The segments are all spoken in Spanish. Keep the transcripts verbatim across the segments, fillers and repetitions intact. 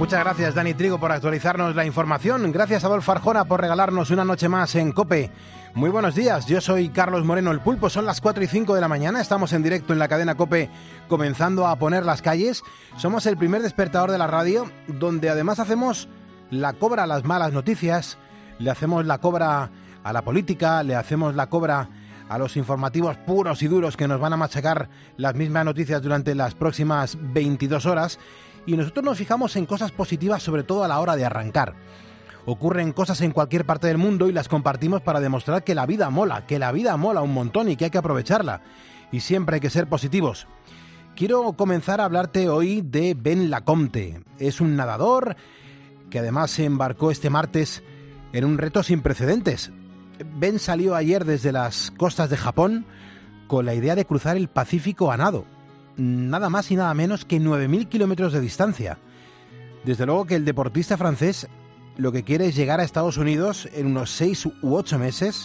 Muchas gracias, Dani Trigo, por actualizarnos la información. Gracias, Adolfo Arjona, por regalarnos una noche más en COPE. Muy buenos días, yo soy Carlos Moreno, el Pulpo. Son las cuatro y cinco de la mañana, estamos en directo en la cadena COPE, comenzando a poner las calles. Somos el primer despertador de la radio, donde además hacemos la cobra a las malas noticias, le hacemos la cobra a la política, le hacemos la cobra a los informativos puros y duros que nos van a machacar las mismas noticias durante las próximas veintidós horas. Y nosotros nos fijamos en cosas positivas, sobre todo a la hora de arrancar. Ocurren cosas en cualquier parte del mundo y las compartimos para demostrar que la vida mola, que la vida mola un montón y que hay que aprovecharla. Y siempre hay que ser positivos. Quiero comenzar a hablarte hoy de Ben Lacomte. Es un nadador que además se embarcó este martes en un reto sin precedentes. Ben salió ayer desde las costas de Japón con la idea de cruzar el Pacífico a nado. Nada más y nada menos que nueve mil kilómetros de distancia. Desde luego que el deportista francés lo que quiere es llegar a Estados Unidos en unos seis u ocho meses.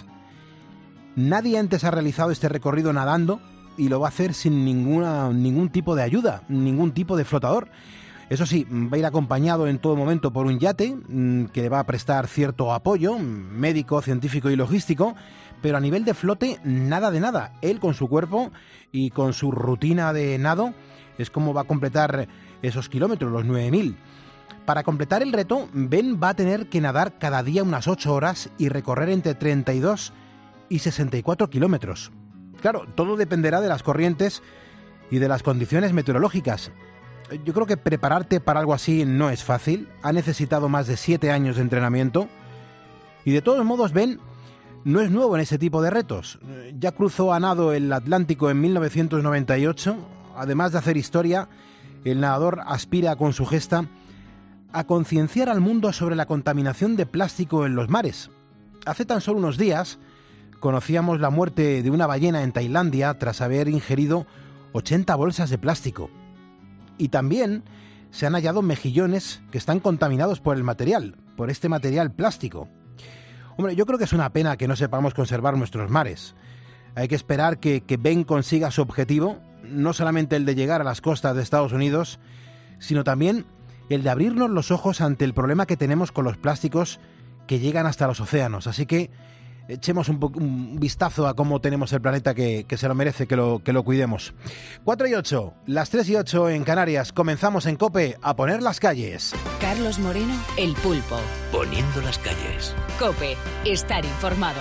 Nadie antes ha realizado este recorrido nadando y lo va a hacer sin ninguna, ningún tipo de ayuda, ningún tipo de flotador. Eso sí, va a ir acompañado en todo momento por un yate que le va a prestar cierto apoyo médico, científico y logístico, pero a nivel de flote, nada de nada. Él con su cuerpo y con su rutina de nado es como va a completar esos kilómetros, los nueve mil. Para completar el reto, Ben va a tener que nadar cada día unas ocho horas y recorrer entre treinta y dos y sesenta y cuatro kilómetros. Claro, todo dependerá de las corrientes y de las condiciones meteorológicas. Yo creo que prepararte para algo así no es fácil. Ha necesitado más de siete años de entrenamiento. Y de todos modos, Ben no es nuevo en ese tipo de retos. Ya cruzó a nado el Atlántico en mil novecientos noventa y ocho. Además de hacer historia, el nadador aspira con su gesta a concienciar al mundo sobre la contaminación de plástico en los mares. Hace tan solo unos días conocíamos la muerte de una ballena en Tailandia tras haber ingerido ochenta bolsas de plástico. Y también se han hallado mejillones que están contaminados por el material, por este material plástico. Hombre, yo creo que es una pena que no sepamos conservar nuestros mares. Hay que esperar que, que Ben consiga su objetivo, no solamente el de llegar a las costas de Estados Unidos, sino también el de abrirnos los ojos ante el problema que tenemos con los plásticos que llegan hasta los océanos. Así que echemos un, po- un vistazo a cómo tenemos el planeta que, que se lo merece, que lo, que lo cuidemos. cuatro y ocho, las tres y ocho en Canarias. Comenzamos en COPE a poner las calles. Carlos Moreno, el Pulpo. Poniendo las calles. COPE, estar informado.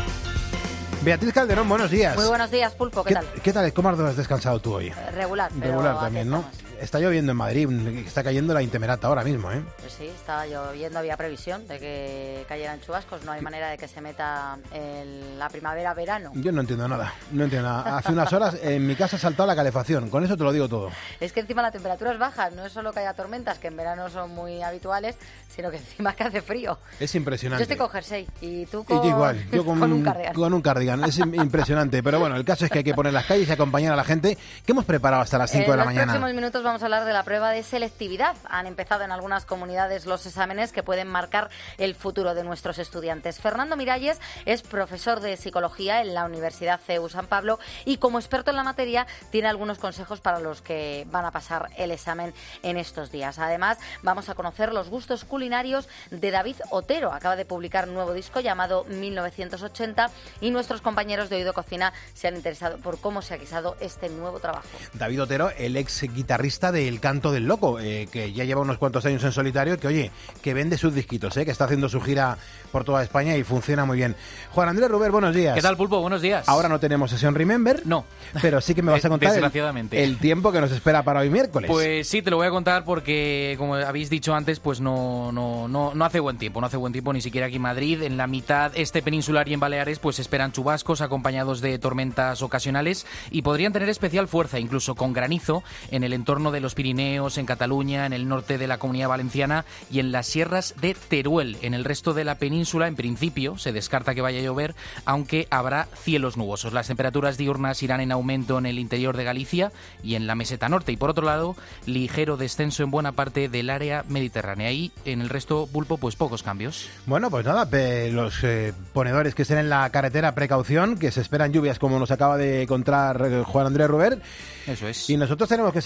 Beatriz Calderón, buenos días. Muy buenos días, Pulpo, ¿qué, ¿Qué tal? ¿Qué tal? ¿Cómo has descansado tú hoy? Eh, Regular, pero Regular aquí también, ¿no? estamos. Está lloviendo en Madrid, está cayendo la intemerata ahora mismo, ¿eh? Pues sí, estaba lloviendo, había previsión de que cayeran chubascos, no hay manera de que se meta el- la primavera-verano. Yo no entiendo nada, no entiendo nada. Hace unas horas en mi casa ha saltado la calefacción, con eso te lo digo todo. Es que encima la temperatura es baja, no es solo que haya tormentas, que en verano son muy habituales, sino que encima que hace frío. Es impresionante. Yo estoy con jersey y tú Y con, yo igual, yo con, con un cardigan. con un cardigan, es im- impresionante. Pero bueno, el caso es que hay que poner las calles y acompañar a la gente. ¿Qué hemos preparado hasta las cinco de la En los mañana? próximos minutos vamos a hablar de la prueba de selectividad. Han empezado en algunas comunidades los exámenes que pueden marcar el futuro de nuestros estudiantes. Fernando Miralles es profesor de psicología en la Universidad C E U San Pablo y como experto en la materia tiene algunos consejos para los que van a pasar el examen en estos días. Además, vamos a conocer los gustos culinarios de David Otero. Acaba de publicar un nuevo disco llamado mil novecientos ochenta y nuestros compañeros de Oído Cocina se han interesado por cómo se ha guisado este nuevo trabajo. David Otero, el ex guitarrista del Canto del Loco, eh, que ya lleva unos cuantos años en solitario, que oye, que vende sus disquitos, eh, que está haciendo su gira por toda España y funciona muy bien. Juan Andrés Ruber, buenos días. ¿Qué tal, Pulpo? Buenos días. Ahora no tenemos sesión Remember. No. Pero sí que me vas a contar el, Desgraciadamente. el tiempo que nos espera para hoy miércoles. Pues sí, te lo voy a contar porque, como habéis dicho antes, pues no, no, no, no hace buen tiempo, no hace buen tiempo ni siquiera aquí en Madrid. En la mitad este peninsular y en Baleares pues esperan chubascos acompañados de tormentas ocasionales y podrían tener especial fuerza, incluso con granizo, en el entorno de los Pirineos, en Cataluña, en el norte de la Comunidad Valenciana y en las sierras de Teruel. En el resto de la península, en principio, se descarta que vaya a llover, aunque habrá cielos nubosos. Las temperaturas diurnas irán en aumento en el interior de Galicia y en la meseta norte. Y por otro lado, ligero descenso en buena parte del área mediterránea. Y en el resto, Pulpo, pues pocos cambios. Bueno, pues nada, pe- los eh, ponedores que estén en la carretera, precaución, que se esperan lluvias como nos acaba de contar eh, Juan Andrés Ruber. Eso es. Y nosotros tenemos que seguir dando diploma.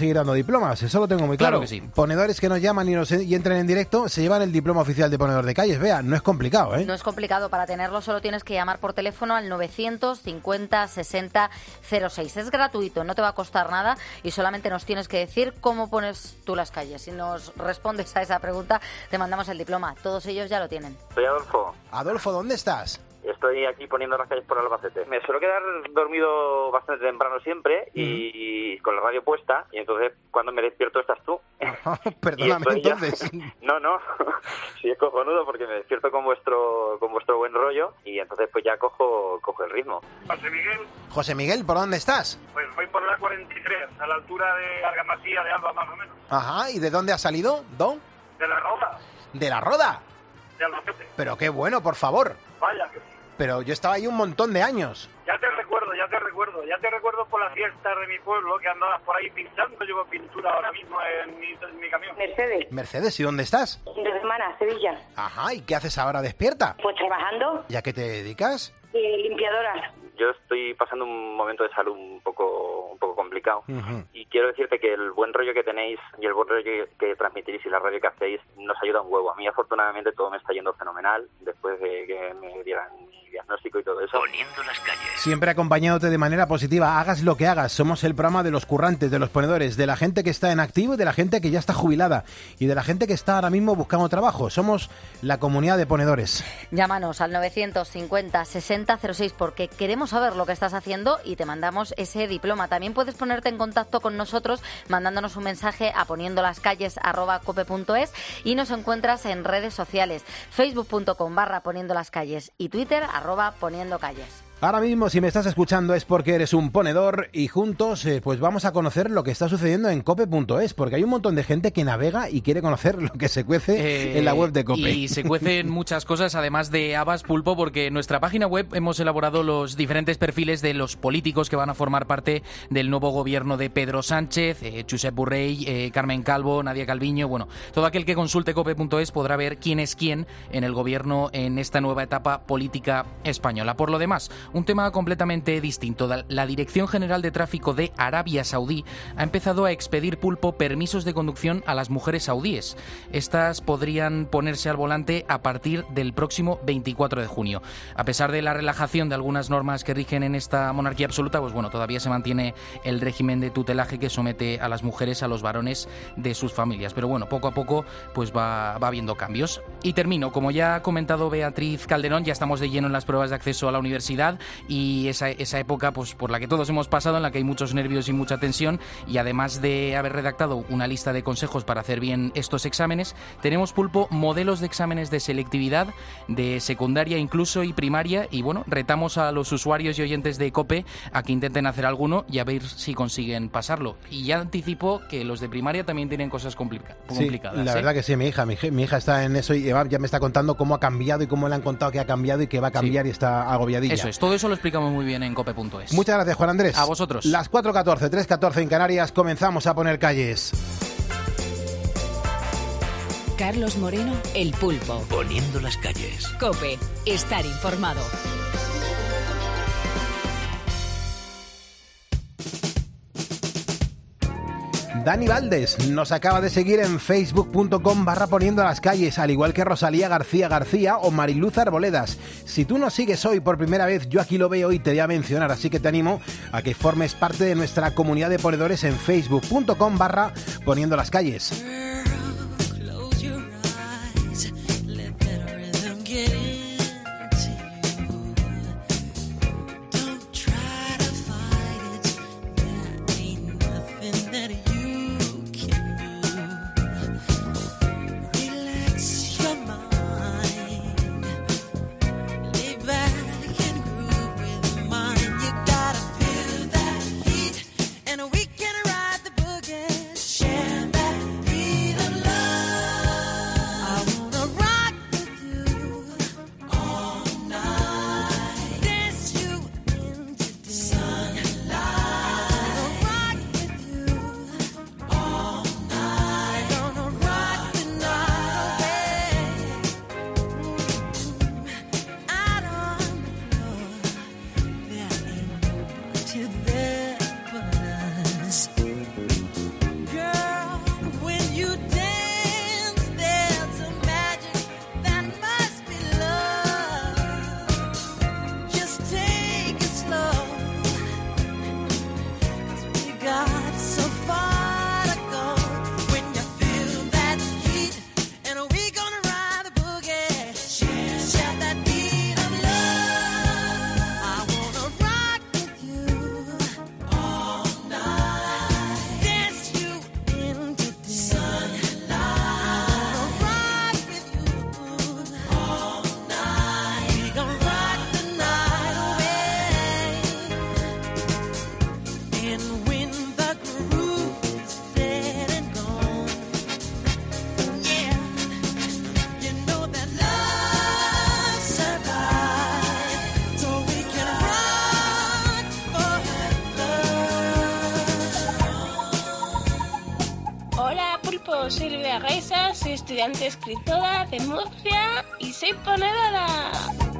diplomas, eso lo tengo muy claro. Claro que sí. Ponedores que nos llaman y, nos, y entren en directo se llevan el diploma oficial de ponedor de calles. Vea, no es complicado, ¿eh? No es complicado. Para tenerlo solo tienes que llamar por teléfono al novecientos cincuenta sesenta cero seis. Es gratuito, no te va a costar nada y solamente nos tienes que decir cómo pones tú las calles. Si nos respondes a esa pregunta, te mandamos el diploma. Todos ellos ya lo tienen. Soy Adolfo. Adolfo, ¿dónde estás? Estoy aquí poniendo las calles por Albacete. Me suelo quedar dormido bastante temprano siempre y mm. con la radio puesta, y entonces cuando me despierto estás tú. Oh, perdóname entonces. Ya... No, no, sí es cojonudo porque me despierto con vuestro con vuestro buen rollo y entonces pues ya cojo cojo el ritmo. José Miguel. José Miguel, ¿por dónde estás? Pues voy por la cuarenta y tres, a la altura de Argamasía de Alba más o menos. Ajá, ¿y de dónde has salido, Don? De la Roda. ¿De la Roda? De Albacete. Pero qué bueno, por favor. Vaya que sí. Pero yo estaba ahí un montón de años. Ya te recuerdo, ya te recuerdo. Ya te recuerdo por las fiestas de mi pueblo, que andabas por ahí pintando. Llevo pintura ahora mismo en mi, en mi camión. Mercedes. Mercedes, ¿y dónde estás? De semana, Sevilla. Ajá, ¿y qué haces ahora despierta? Pues trabajando. ¿Y a qué te dedicas? Eh, limpiadora. Yo estoy pasando un momento de salud un poco un poco complicado Uh-huh. y quiero decirte que el buen rollo que tenéis y el buen rollo que, que transmitís y la radio que hacéis nos ayuda un huevo. A mí afortunadamente todo me está yendo fenomenal después de que me dieran mi diagnóstico y todo eso. Poniendo las calles. Siempre acompañándote de manera positiva, hagas lo que hagas. Somos el programa de los currantes, de los ponedores, de la gente que está en activo y de la gente que ya está jubilada y de la gente que está ahora mismo buscando trabajo. Somos la comunidad de ponedores. Llámanos al novecientos cincuenta sesenta cero seis porque queremos saber lo que estás haciendo y te mandamos ese diploma. También puedes ponerte en contacto con nosotros mandándonos un mensaje a poniendolascalles arroba cope punto es y nos encuentras en redes sociales facebook punto com barra poniendo las calles y Twitter arroba poniendo calles. Ahora mismo, si me estás escuchando es porque eres un ponedor y juntos eh, pues vamos a conocer lo que está sucediendo en cope punto es, porque hay un montón de gente que navega y quiere conocer lo que se cuece eh, en la web de Cope. Y se cuecen muchas cosas, además de habas, pulpo, porque en nuestra página web hemos elaborado los diferentes perfiles de los políticos que van a formar parte del nuevo gobierno de Pedro Sánchez, eh, Josep Borrell, eh, Carmen Calvo, Nadia Calviño. Bueno, todo aquel que consulte cope punto es podrá ver quién es quién en el gobierno en esta nueva etapa política española. Por lo demás, un tema completamente distinto. La Dirección General de Tráfico de Arabia Saudí ha empezado a expedir, pulpo, permisos de conducción a las mujeres saudíes. Estas podrían ponerse al volante a partir del próximo veinticuatro de junio. A pesar de la relajación de algunas normas que rigen en esta monarquía absoluta, pues bueno, todavía se mantiene el régimen de tutelaje que somete a las mujeres a los varones de sus familias. Pero bueno, poco a poco pues va, va habiendo cambios. Y termino, como ya ha comentado Beatriz Calderón, ya estamos de lleno en las pruebas de acceso a la universidad y esa, esa época pues por la que todos hemos pasado, en la que hay muchos nervios y mucha tensión, y además de haber redactado una lista de consejos para hacer bien estos exámenes, tenemos, pulpo, modelos de exámenes de selectividad, de secundaria incluso y primaria, y bueno, retamos a los usuarios y oyentes de COPE a que intenten hacer alguno y a ver si consiguen pasarlo. Y ya anticipo que los de primaria también tienen cosas complica- sí, complicadas. La ¿eh? verdad que sí, mi hija, mi hija, mi hija está en eso y ya me está contando cómo ha cambiado y cómo le han contado que ha cambiado y que va a cambiar, sí, y está agobiadilla. Eso es, todo eso lo explicamos muy bien en cope punto es. Muchas gracias, Juan Andrés. A vosotros. Las cuatro catorce, tres catorce en Canarias, comenzamos a poner calles. Carlos Moreno, El Pulpo. Poniendo las calles. COPE, estar informado. Dani Valdes nos acaba de seguir en facebook punto com barra poniendo las calles, al igual que Rosalía García García o Mariluz Arboledas. Si tú nos sigues hoy por primera vez, yo aquí lo veo y te voy a mencionar, así que te animo a que formes parte de nuestra comunidad de ponedores en facebook punto com barra poniendo las calles. Silvia Reisa, soy estudiante escritora de Murcia y soy ponedora.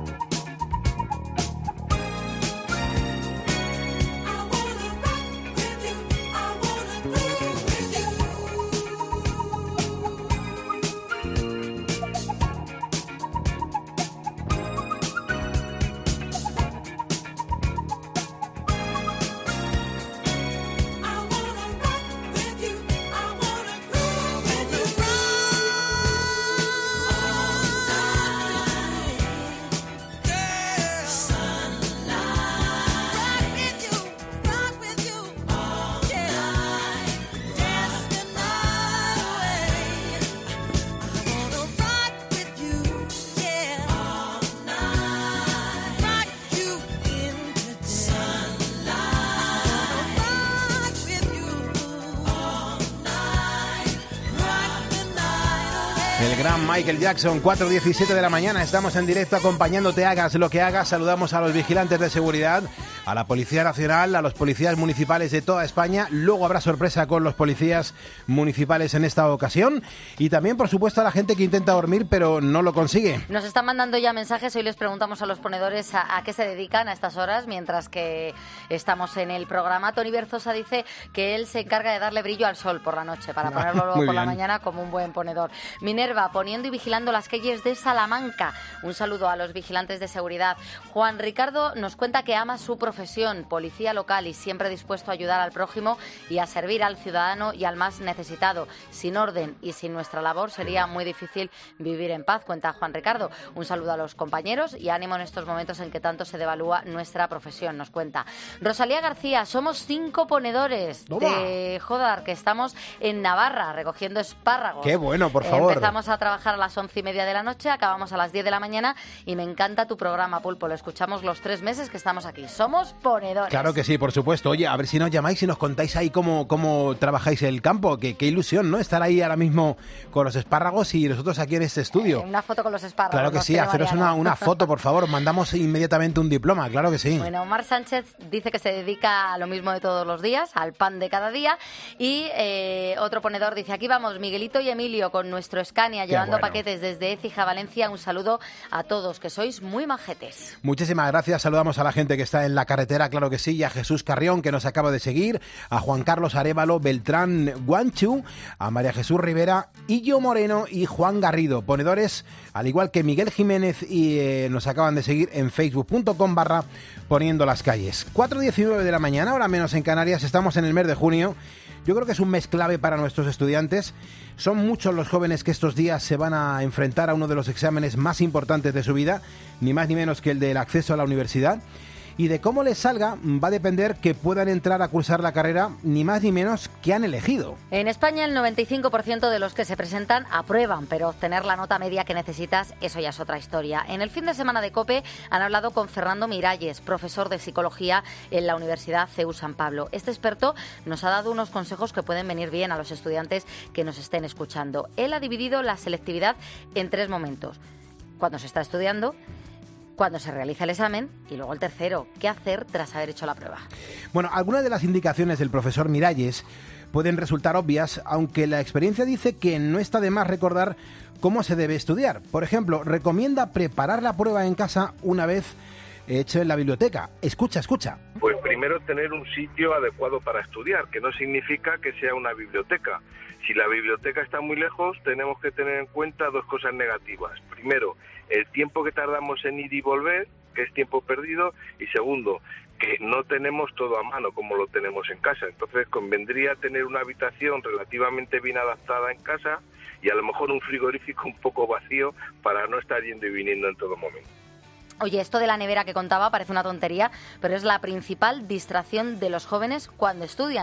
El gran Michael Jackson, cuatro diecisiete de la mañana, estamos en directo acompañándote, hagas lo que hagas. Saludamos a los vigilantes de seguridad, a la Policía Nacional, a los policías municipales de toda España. Luego habrá sorpresa con los policías municipales en esta ocasión. Y también, por supuesto, a la gente que intenta dormir pero no lo consigue. Nos están mandando ya mensajes. Hoy les preguntamos a los ponedores a, a qué se dedican a estas horas mientras que estamos en el programa. Tony Berzosa dice que él se encarga de darle brillo al sol por la noche para ponerlo luego por la mañana como un buen ponedor. Minerva, poniendo y vigilando las calles de Salamanca. Un saludo a los vigilantes de seguridad. Juan Ricardo nos cuenta que ama su profesión, policía local, y siempre dispuesto a ayudar al prójimo y a servir al ciudadano y al más necesitado. Sin orden y sin nuestra labor sería muy difícil vivir en paz, cuenta Juan Ricardo. Un saludo a los compañeros y ánimo en estos momentos en que tanto se devalúa nuestra profesión, nos cuenta. Rosalía García, somos cinco ponedores ¡Toma! de Jodar, que estamos en Navarra recogiendo espárragos. ¡Qué bueno, por favor! Empezamos a trabajar a las once y media de la noche, acabamos a las diez de la mañana y me encanta tu programa, Pulpo. Lo escuchamos los tres meses que estamos aquí. Somos ponedores. Claro que sí, por supuesto. Oye, a ver si nos llamáis y nos contáis ahí cómo, cómo trabajáis el campo. Qué, qué ilusión, ¿no? Estar ahí ahora mismo con los espárragos y nosotros aquí en este estudio. Eh, una foto con los espárragos. Claro que sí, haceros una, una foto, por favor. Mandamos inmediatamente un diploma, claro que sí. Bueno, Omar Sánchez dice que se dedica a lo mismo de todos los días, al pan de cada día. Y eh, otro ponedor dice, aquí vamos, Miguelito y Emilio con nuestro Scania, llevando bueno. paquetes desde Écija, Valencia. Un saludo a todos, que sois muy majetes. Muchísimas gracias. Saludamos a la gente que está en la carretera, claro que sí, y a Jesús Carrión, que nos acaba de seguir, a Juan Carlos Arévalo, Beltrán Guanchu, a María Jesús Rivera, Illo Moreno y Juan Garrido, ponedores, al igual que Miguel Jiménez, y eh, nos acaban de seguir en facebook punto com barra poniendo las calles. cuatro diecinueve de la mañana, ahora menos en Canarias, estamos en el mes de junio. Yo creo que es un mes clave para nuestros estudiantes. Son muchos los jóvenes que estos días se van a enfrentar a uno de los exámenes más importantes de su vida, ni más ni menos que el del acceso a la universidad. Y de cómo les salga va a depender que puedan entrar a cursar la carrera, ni más ni menos que han elegido. En España el noventa y cinco por ciento de los que se presentan aprueban, pero obtener la nota media que necesitas, eso ya es otra historia. En el fin de semana de COPE han hablado con Fernando Miralles, profesor de psicología en la Universidad C E U San Pablo. Este experto nos ha dado unos consejos que pueden venir bien a los estudiantes que nos estén escuchando. Él ha dividido la selectividad en tres momentos: cuando se está estudiando, cuando se realiza el examen y luego el tercero, ¿qué hacer tras haber hecho la prueba? Bueno, algunas de las indicaciones del profesor Miralles pueden resultar obvias, aunque la experiencia dice que no está de más recordar cómo se debe estudiar. Por ejemplo, recomienda preparar la prueba en casa una vez hecho en la biblioteca. Escucha, escucha. Pues primero tener un sitio adecuado para estudiar, que no significa que sea una biblioteca. Si la biblioteca está muy lejos, tenemos que tener en cuenta dos cosas negativas. Primero, el tiempo que tardamos en ir y volver, que es tiempo perdido, y segundo, que no tenemos todo a mano como lo tenemos en casa. Entonces convendría tener una habitación relativamente bien adaptada en casa y a lo mejor un frigorífico un poco vacío para no estar yendo y viniendo en todo momento. Oye, esto de la nevera que contaba parece una tontería, pero es la principal distracción de los jóvenes cuando estudian.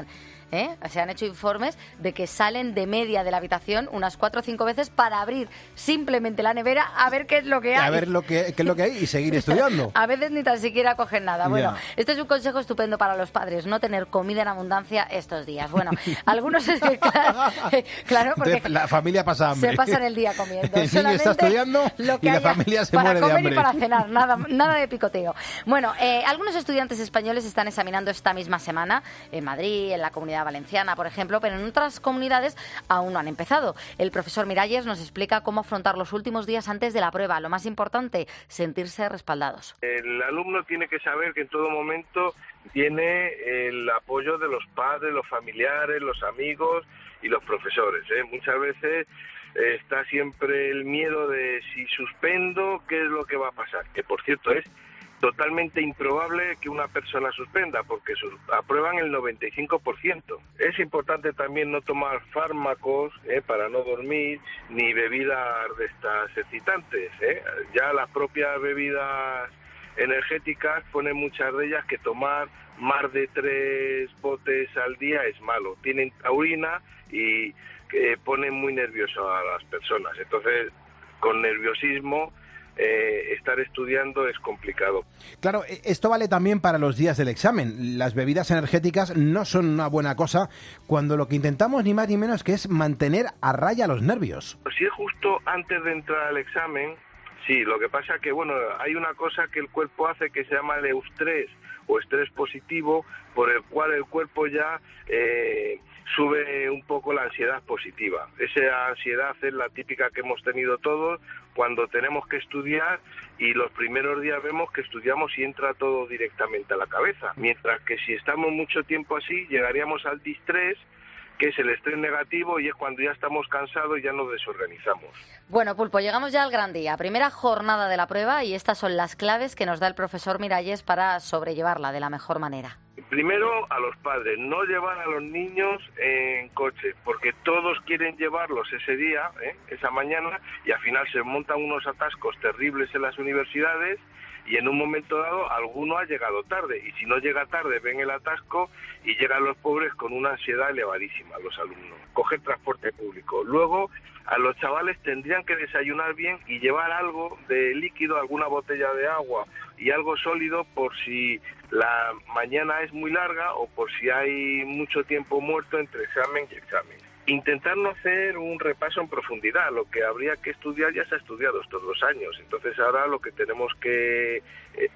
¿eh? Se han hecho informes de que salen de media de la habitación unas cuatro o cinco veces para abrir simplemente la nevera a ver qué es lo que hay. A ver lo que, qué es lo que hay y seguir estudiando. A veces ni tan siquiera cogen nada. Bueno, Ya. este es un consejo estupendo para los padres, no tener comida en abundancia estos días. Bueno, algunos es que, claro, claro, porque Entonces, la familia pasa hambre. se pasan el día comiendo. El niño Solamente está estudiando lo que y la haya familia se para muere de comer hambre. y para cenar, nada, nada de picoteo. Bueno, eh, algunos estudiantes españoles están examinando esta misma semana en Madrid, en la Comunidad Valenciana, por ejemplo, pero en otras comunidades aún no han empezado. El profesor Miralles nos explica cómo afrontar los últimos días antes de la prueba. Lo más importante, sentirse respaldados. El alumno tiene que saber que en todo momento tiene el apoyo de los padres, los familiares, los amigos y los profesores, ¿eh? Muchas veces eh, está siempre el miedo de si suspendo, ¿qué es lo que va a pasar? Que por cierto es totalmente improbable que una persona suspenda porque sus, aprueban el noventa y cinco por ciento. Es importante también no tomar fármacos eh, para no dormir ni bebidas de estas excitantes. Eh. Ya las propias bebidas energéticas ponen muchas de ellas que tomar más de tres botes al día es malo. Tienen taurina y que ponen muy nervioso a las personas. Entonces, con nerviosismo, Eh, estar estudiando es complicado. Claro, esto vale también para los días del examen. Las bebidas energéticas no son una buena cosa cuando lo que intentamos ni más ni menos que es mantener a raya los nervios. Si es justo antes de entrar al examen, sí, lo que pasa que, bueno, hay una cosa que el cuerpo hace que se llama el eustrés o estrés positivo, por el cual el cuerpo ya eh, sube un poco la ansiedad positiva. Esa ansiedad es la típica que hemos tenido todos cuando tenemos que estudiar y los primeros días vemos que estudiamos y entra todo directamente a la cabeza. Mientras que si estamos mucho tiempo así, llegaríamos al distrés, que es el estrés negativo, y es cuando ya estamos cansados y ya nos desorganizamos. Bueno, Pulpo, llegamos ya al gran día, primera jornada de la prueba, y estas son las claves que nos da el profesor Miralles para sobrellevarla de la mejor manera. Primero, a los padres, no llevar a los niños en coche, porque todos quieren llevarlos ese día, ¿eh? esa mañana, y al final se montan unos atascos terribles en las universidades, y en un momento dado alguno ha llegado tarde, y si no llega tarde ven el atasco y llegan los pobres con una ansiedad elevadísima, los alumnos. Coger transporte público. Luego, a los chavales tendrían que desayunar bien y llevar algo de líquido, alguna botella de agua y algo sólido por si la mañana es muy larga o por si hay mucho tiempo muerto entre examen y examen. Intentar no hacer un repaso en profundidad, lo que habría que estudiar ya se ha estudiado estos dos años, entonces ahora lo que tenemos que, eh,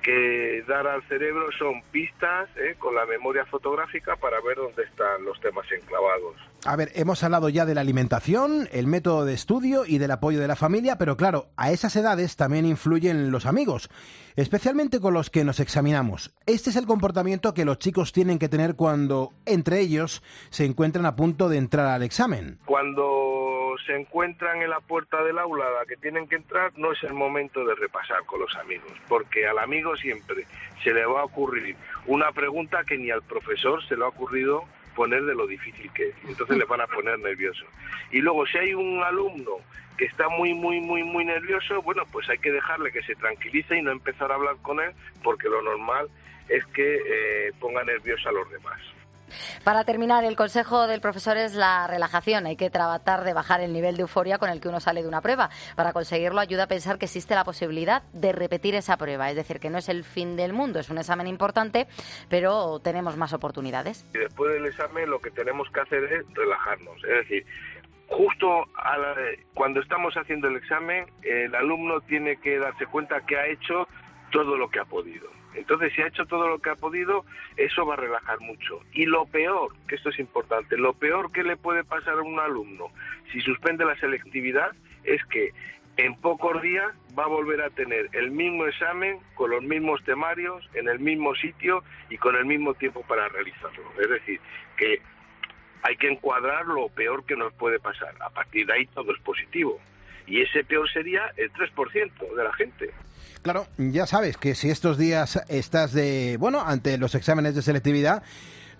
que dar al cerebro son pistas eh, con la memoria fotográfica para ver dónde están los temas enclavados. A ver, hemos hablado ya de la alimentación, el método de estudio y del apoyo de la familia, pero claro, a esas edades también influyen los amigos, especialmente con los que nos examinamos. Este es el comportamiento que los chicos tienen que tener cuando, entre ellos, se encuentran a punto de entrar al examen. Cuando se encuentran en la puerta del aula a la que tienen que entrar, no es el momento de repasar con los amigos, porque al amigo siempre se le va a ocurrir una pregunta que ni al profesor se le ha ocurrido poner de lo difícil que es, entonces le van a poner nervioso. Y luego si hay un alumno que está muy, muy, muy, muy nervioso, bueno, pues hay que dejarle que se tranquilice y no empezar a hablar con él, porque lo normal es que eh, ponga nervioso a los demás. Para terminar, el consejo del profesor es la relajación. Hay que tratar de bajar el nivel de euforia con el que uno sale de una prueba. Para conseguirlo, ayuda a pensar que existe la posibilidad de repetir esa prueba. Es decir, que no es el fin del mundo, es un examen importante, pero tenemos más oportunidades. Y después del examen lo que tenemos que hacer es relajarnos. Es decir, justo a la, cuando estamos haciendo el examen, el alumno tiene que darse cuenta que ha hecho todo lo que ha podido. Entonces, si ha hecho todo lo que ha podido, eso va a relajar mucho. Y lo peor, que esto es importante, lo peor que le puede pasar a un alumno si suspende la selectividad es que en pocos días va a volver a tener el mismo examen, con los mismos temarios, en el mismo sitio y con el mismo tiempo para realizarlo. Es decir, que hay que encuadrar lo peor que nos puede pasar. A partir de ahí todo es positivo. Y ese peor sería el tres por ciento de la gente. Claro, ya sabes que si estos días estás de, bueno, ante los exámenes de selectividad,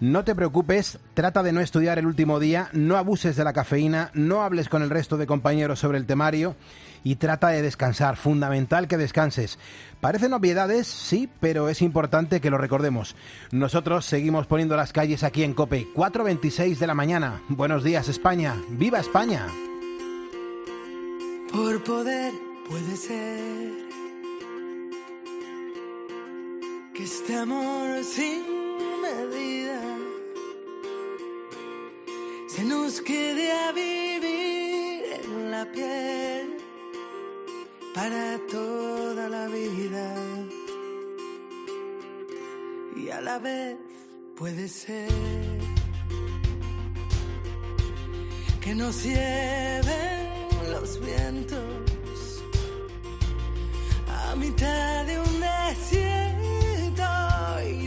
No te preocupes, trata de no estudiar el último día, no abuses de la cafeína, no hables con el resto de compañeros sobre el temario y trata de descansar. Fundamental que descanses. Parecen obviedades, sí, pero es importante que lo recordemos. Nosotros seguimos poniendo las calles aquí en COPE, cuatro veintiséis de la mañana. Buenos días, España. ¡Viva España! Por poder puede ser que este amor sin medida se nos quede a vivir en la piel para toda la vida, y a la vez puede ser que nos lleven los vientos a mitad de un desierto y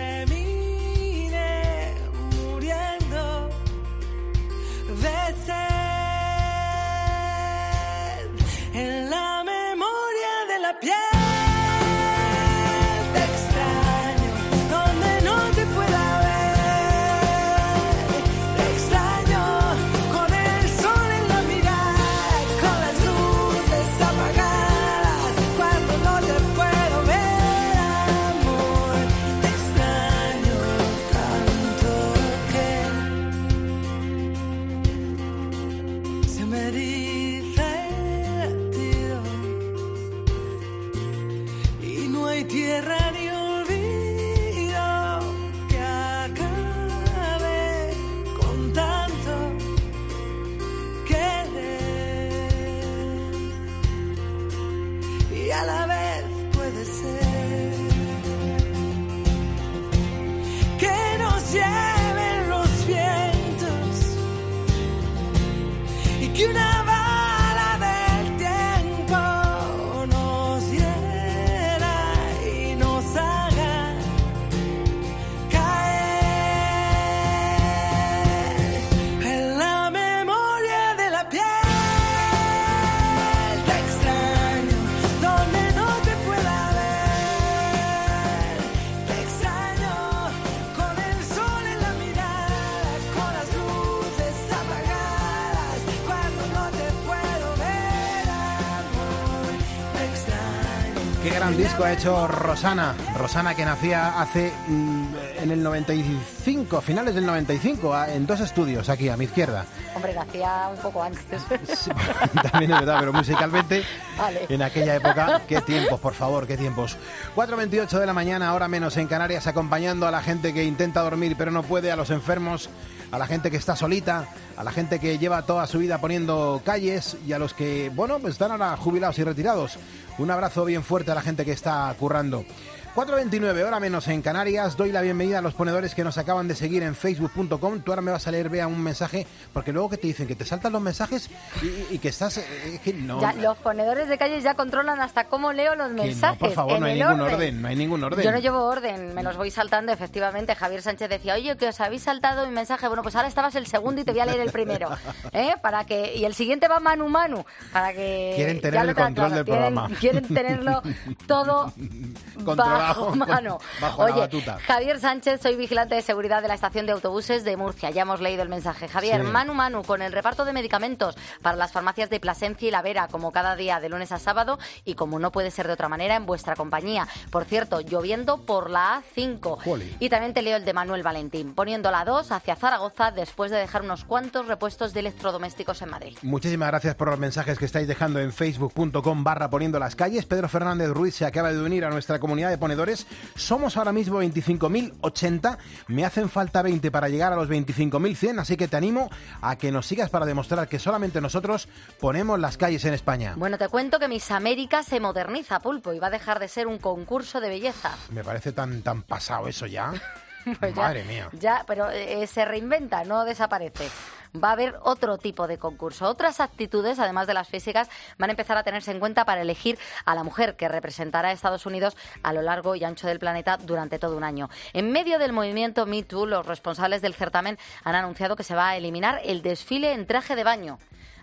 termine muriendo de sed en la memoria de la piel. Te extraño donde no te pueda ver, te extraño con el sol en la mirada, con las luces apagadas, cuando no te puedo ver, amor. Te extraño tanto que se me eriza el latido y no hay tierra ni olvido que acabe con tanto querer, y a la vez puede ser que nos lleven los vientos y que una bala del tiempo nos hiera y nos haga caer en la memoria de la piel. Te extraño donde no te pueda ver, te extraño con el sol en la mirada, con las luces apagadas, cuando no te puedo ver, amor. Te extraño. Qué gran disco ha hecho Rosana. Rosana, que nacía hace mm, en el noventa y cinco, finales del noventa y cinco, a- en dos estudios aquí a mi izquierda. Hombre, nacía un poco antes. Sí, también es verdad, pero musicalmente Vale. en aquella época, qué tiempos, por favor, qué tiempos. cuatro veintiocho de la mañana, hora menos en Canarias, acompañando a la gente que intenta dormir pero no puede, a los enfermos, a la gente que está solita, a la gente que lleva toda su vida poniendo calles y a los que, bueno, pues están ahora jubilados y retirados. Un abrazo bien fuerte a la gente que está currando. cuatro veintinueve, hora menos en Canarias. Doy la bienvenida a los ponedores que nos acaban de seguir en facebook punto com. Tú ahora me vas a leer, Bea, un mensaje, porque luego que te dicen que te saltan los mensajes y, y que estás... eh, que no, Ya, los ponedores de calles ya controlan hasta cómo leo los que mensajes. no, por favor, en no hay el ningún orden. no hay ningún orden. Yo no llevo orden, me los voy saltando, efectivamente. Javier Sánchez decía, oye, que os habéis saltado mi mensaje. Bueno, pues ahora estabas el segundo y te voy a leer el primero. ¿eh? Para que Y el siguiente va manu manu, para que... Quieren tener ya el lo tengan control claro. del Quieren- programa. Quieren tenerlo todo Controlado, bajo mano. bajo la Oye, batuta. Javier Sánchez, soy vigilante de seguridad de la estación de autobuses de Murcia. Ya hemos leído el mensaje. Javier, Sí. manu manu, con el reparto de medicamentos para las farmacias de Plasencia y La Vera, como cada día de lunes a sábado y como no puede ser de otra manera en vuestra compañía. Por cierto, lloviendo por la A cinco. Jolín. Y también te leo el de Manuel Valentín, poniendo la dos hacia Zaragoza después de dejar unos cuantos repuestos de electrodomésticos en Madrid. Muchísimas gracias por los mensajes que estáis dejando en facebook punto com barra poniendo las calles. Pedro Fernández Ruiz se acaba de unir a nuestra comunidad de ponedores. Somos ahora mismo veinticinco mil ochenta. Me hacen falta veinte para llegar a los veinticinco mil cien, así que te animo a que nos sigas para demostrar que solamente nosotros ponemos las calles en España. Bueno, te cuento que Miss América se moderniza, Pulpo, y va a dejar de ser un concurso de belleza. Me parece tan, tan pasado eso ya. Pues ya- Madre mía. Ya, pero eh, se reinventa, no desaparece. Va a haber otro tipo de concurso. Otras actitudes, además de las físicas, van a empezar a tenerse en cuenta para elegir a la mujer que representará a Estados Unidos a lo largo y ancho del planeta durante todo un año. En medio del movimiento Me Too, los responsables del certamen han anunciado que se va a eliminar el desfile en traje de baño.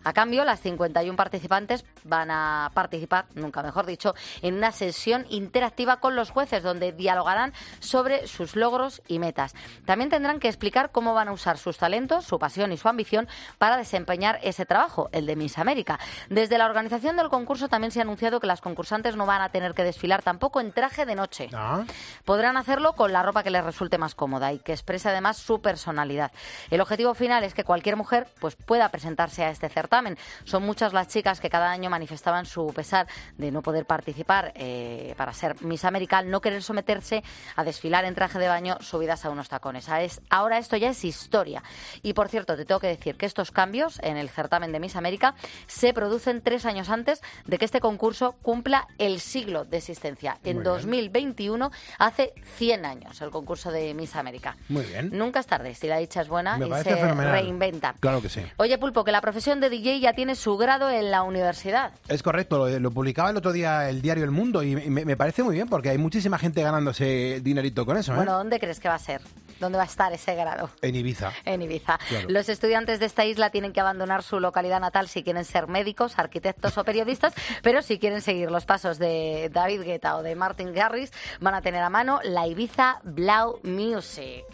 A cambio, las cincuenta y uno participantes van a participar, nunca mejor dicho, en una sesión interactiva con los jueces, donde dialogarán sobre sus logros y metas. También tendrán que explicar cómo van a usar sus talentos, su pasión y su ambición para desempeñar ese trabajo, el de Miss América. Desde la organización del concurso también se ha anunciado que las concursantes no van a tener que desfilar tampoco en traje de noche. Ah. Podrán hacerlo con la ropa que les resulte más cómoda y que exprese además su personalidad. El objetivo final es que cualquier mujer pues, pueda presentarse a este certamen. Son muchas las chicas que cada año manifestaban su pesar de no poder participar eh, para ser Miss América, no querer someterse a desfilar en traje de baño subidas a unos tacones. Ahora esto ya es historia. Y por cierto, te tengo que decir que estos cambios en el certamen de Miss América se producen tres años antes de que este concurso cumpla el siglo de existencia. En dos mil veintiuno, hace cien años, el concurso de Miss América. Muy bien. Nunca es tarde, si la dicha es buena Me y parece se fenomenal. reinventa. Claro que sí. Oye, Pulpo, que la profesión de D J ya tiene su grado en la universidad. Es correcto, lo, lo publicaba el otro día el diario El Mundo y me, me parece muy bien porque hay muchísima gente ganándose dinerito con eso, ¿eh? Bueno, ¿dónde crees que va a ser? ¿Dónde va a estar ese grado? En Ibiza. En Ibiza. Claro. Los estudiantes de esta isla tienen que abandonar su localidad natal si quieren ser médicos, arquitectos o periodistas, pero si quieren seguir los pasos de David Guetta o de Martin Garrix, van a tener a mano la Ibiza Blau Music.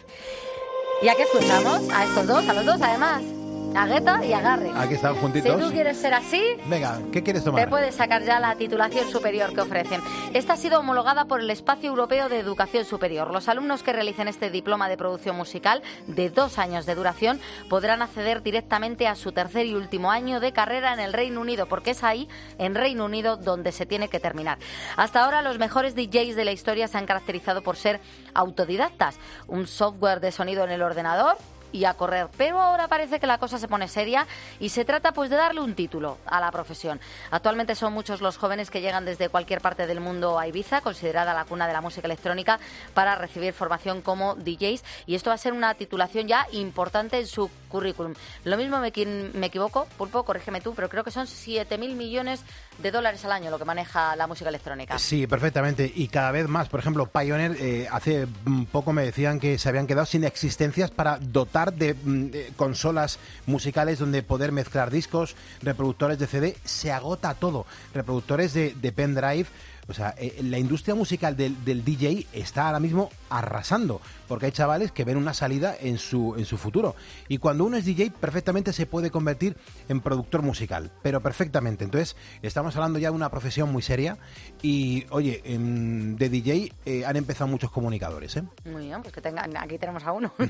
¿Y a qué escuchamos? A estos dos, a los dos además. A Guetta y a Garrix. Aquí están juntitos. Si tú quieres ser así, venga, ¿qué quieres tomar? te puedes sacar ya la titulación superior que ofrecen. Esta ha sido homologada por el Espacio Europeo de Educación Superior. Los alumnos que realicen este diploma de producción musical de dos años de duración podrán acceder directamente a su tercer y último año de carrera en el Reino Unido, porque es ahí, en Reino Unido, donde se tiene que terminar. Hasta ahora, los mejores D Js de la historia se han caracterizado por ser autodidactas. Un software de sonido en el ordenador y a correr, pero ahora parece que la cosa se pone seria y se trata pues de darle un título a la profesión. Actualmente son muchos los jóvenes que llegan desde cualquier parte del mundo a Ibiza, considerada la cuna de la música electrónica, para recibir formación como D Js, y esto va a ser una titulación ya importante en su currículum. Lo mismo me, me equivoco, Pulpo, corrígeme tú, pero creo que son siete mil millones de dólares al año lo que maneja la música electrónica. Sí, perfectamente, y cada vez más. Por ejemplo, Pioneer, eh, hace poco me decían que se habían quedado sin existencias para dotar De, de consolas musicales donde poder mezclar discos, reproductores de C D, se agota todo, reproductores de, de pendrive. O sea, eh, la industria musical del, del D J está ahora mismo arrasando, porque hay chavales que ven una salida en su, en su futuro. Y cuando uno es D J, perfectamente se puede convertir en productor musical, pero perfectamente. Entonces, estamos hablando ya de una profesión muy seria y, oye, en, de D J eh, han empezado muchos comunicadores, ¿eh? Muy bien, pues que tengan, aquí tenemos a uno.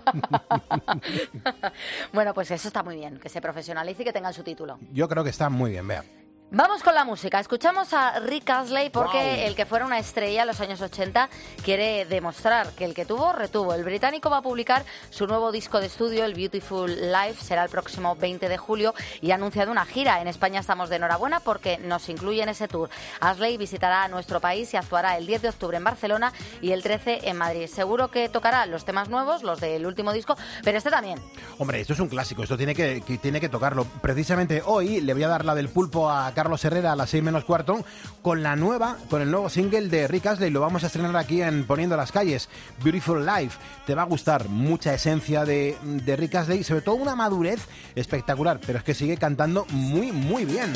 Bueno, pues eso está muy bien, que se profesionalice y que tengan su título. Yo creo que está muy bien, vea. Vamos con la música. Escuchamos a Rick Astley porque Wow. el que fuera una estrella en los años ochenta quiere demostrar que el que tuvo, retuvo. El británico va a publicar su nuevo disco de estudio, el Beautiful Life, será el próximo veinte de julio y ha anunciado una gira. En España estamos de enhorabuena porque nos incluye en ese tour. Astley visitará nuestro país y actuará el diez de octubre en Barcelona y el trece en Madrid. Seguro que tocará los temas nuevos, los del último disco, pero este también. Hombre, esto es un clásico, esto tiene que, que tiene que tocarlo. Precisamente hoy le voy a dar la del pulpo a Carlos Herrera a las seis menos cuarto con la nueva, con el nuevo single de Rick Astley. Lo vamos a estrenar aquí en Poniendo las Calles, Beautiful Life. Te va a gustar, mucha esencia de, de Rick Astley, sobre todo una madurez espectacular, pero es que sigue cantando muy, muy bien.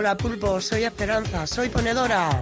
Hola, Pulpo, soy Esperanza, soy ponedora.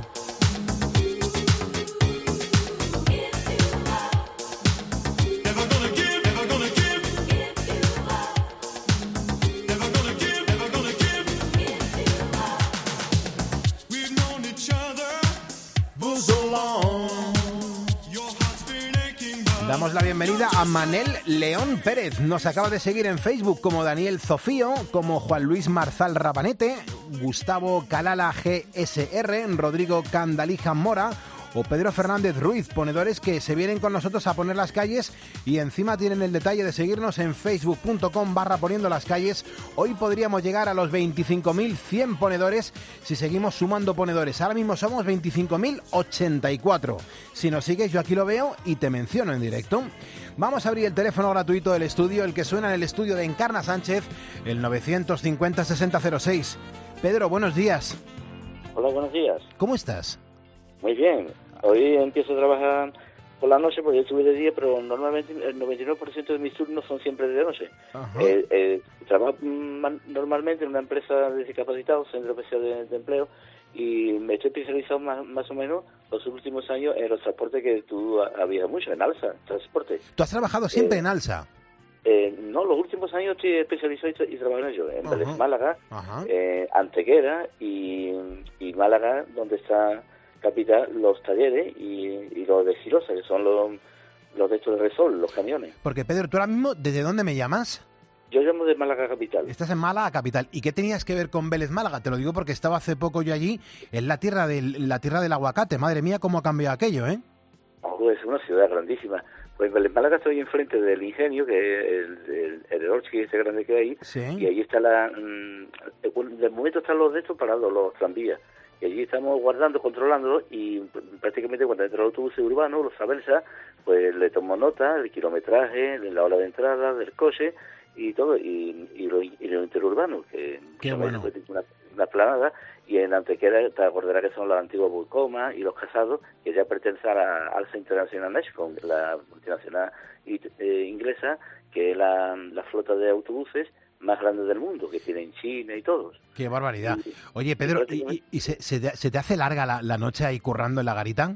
Damos la bienvenida a Manel León Pérez. Nos acaba de seguir en Facebook como Daniel Zofío, como Juan Luis Marzal Rabanete, Gustavo Calala G S R, Rodrigo Candalija Mora o Pedro Fernández Ruiz, ponedores que se vienen con nosotros a poner las calles y encima tienen el detalle de seguirnos en facebook.com barra poniendo las calles. Hoy podríamos llegar a los veinticinco mil cien ponedores si seguimos sumando ponedores. Ahora mismo somos veinticinco mil ochenta y cuatro. Si nos sigues, yo aquí lo veo y te menciono en directo. Vamos a abrir el teléfono gratuito del estudio, el que suena en el estudio de Encarna Sánchez, el novecientos cincuenta sesenta cero seis. Pedro, buenos días. Hola, buenos días. ¿Cómo estás? Muy bien. Hoy empiezo a trabajar por la noche porque yo estuve de día, pero normalmente el noventa y nueve por ciento de mis turnos son siempre de noche. Eh, eh, trabajo mm, normalmente en una empresa de discapacitados, Centro Especial de, de Empleo, y me estoy especializado más, más o menos los últimos años en los transportes que tú habías mucho, en Alsa, transporte. ¿Tú has trabajado siempre eh, en Alsa? Eh, no, los últimos años estoy especializado y, tra- y trabajo en ello, en Vélez Málaga, eh, Antequera y, y Málaga, donde está capital, los talleres y, y los de Girosa, que son los, los de estos de Resol, los camiones. Porque Pedro, ¿tú ahora mismo desde dónde me llamas? Yo llamo de Málaga capital. Estás en Málaga capital. ¿Y qué tenías que ver con Vélez Málaga? Te lo digo porque estaba hace poco yo allí, en la tierra del, la tierra del aguacate. Madre mía, cómo ha cambiado aquello, ¿eh? Oh, es una ciudad grandísima. Pues en Vélez Málaga estoy enfrente del ingenio, que es el, el, el Orchi, ese grande que hay, sí. Y allí está la... Mmm, de momento están los de estos parados, los tranvías. Y allí estamos guardando, controlándolo, y prácticamente cuando entra el autobús urbano, los Aversa, pues le tomo nota del kilometraje, de la hora de entrada, del coche y todo, y, y, lo, y lo interurbano, que Qué bueno. pues, una, una planada, y en Antequera te acordarás que son los antiguos Burcoma y los Casados, que ya pertenecen a la Alsa International Nashcom, la multinacional eh, inglesa, que es la, la flota de autobuses más grande del mundo, que tienen China y todos. Qué barbaridad. Oye, Pedro, ¿y, y, y se, se, te, se te hace larga la, la noche ahí currando en la garita?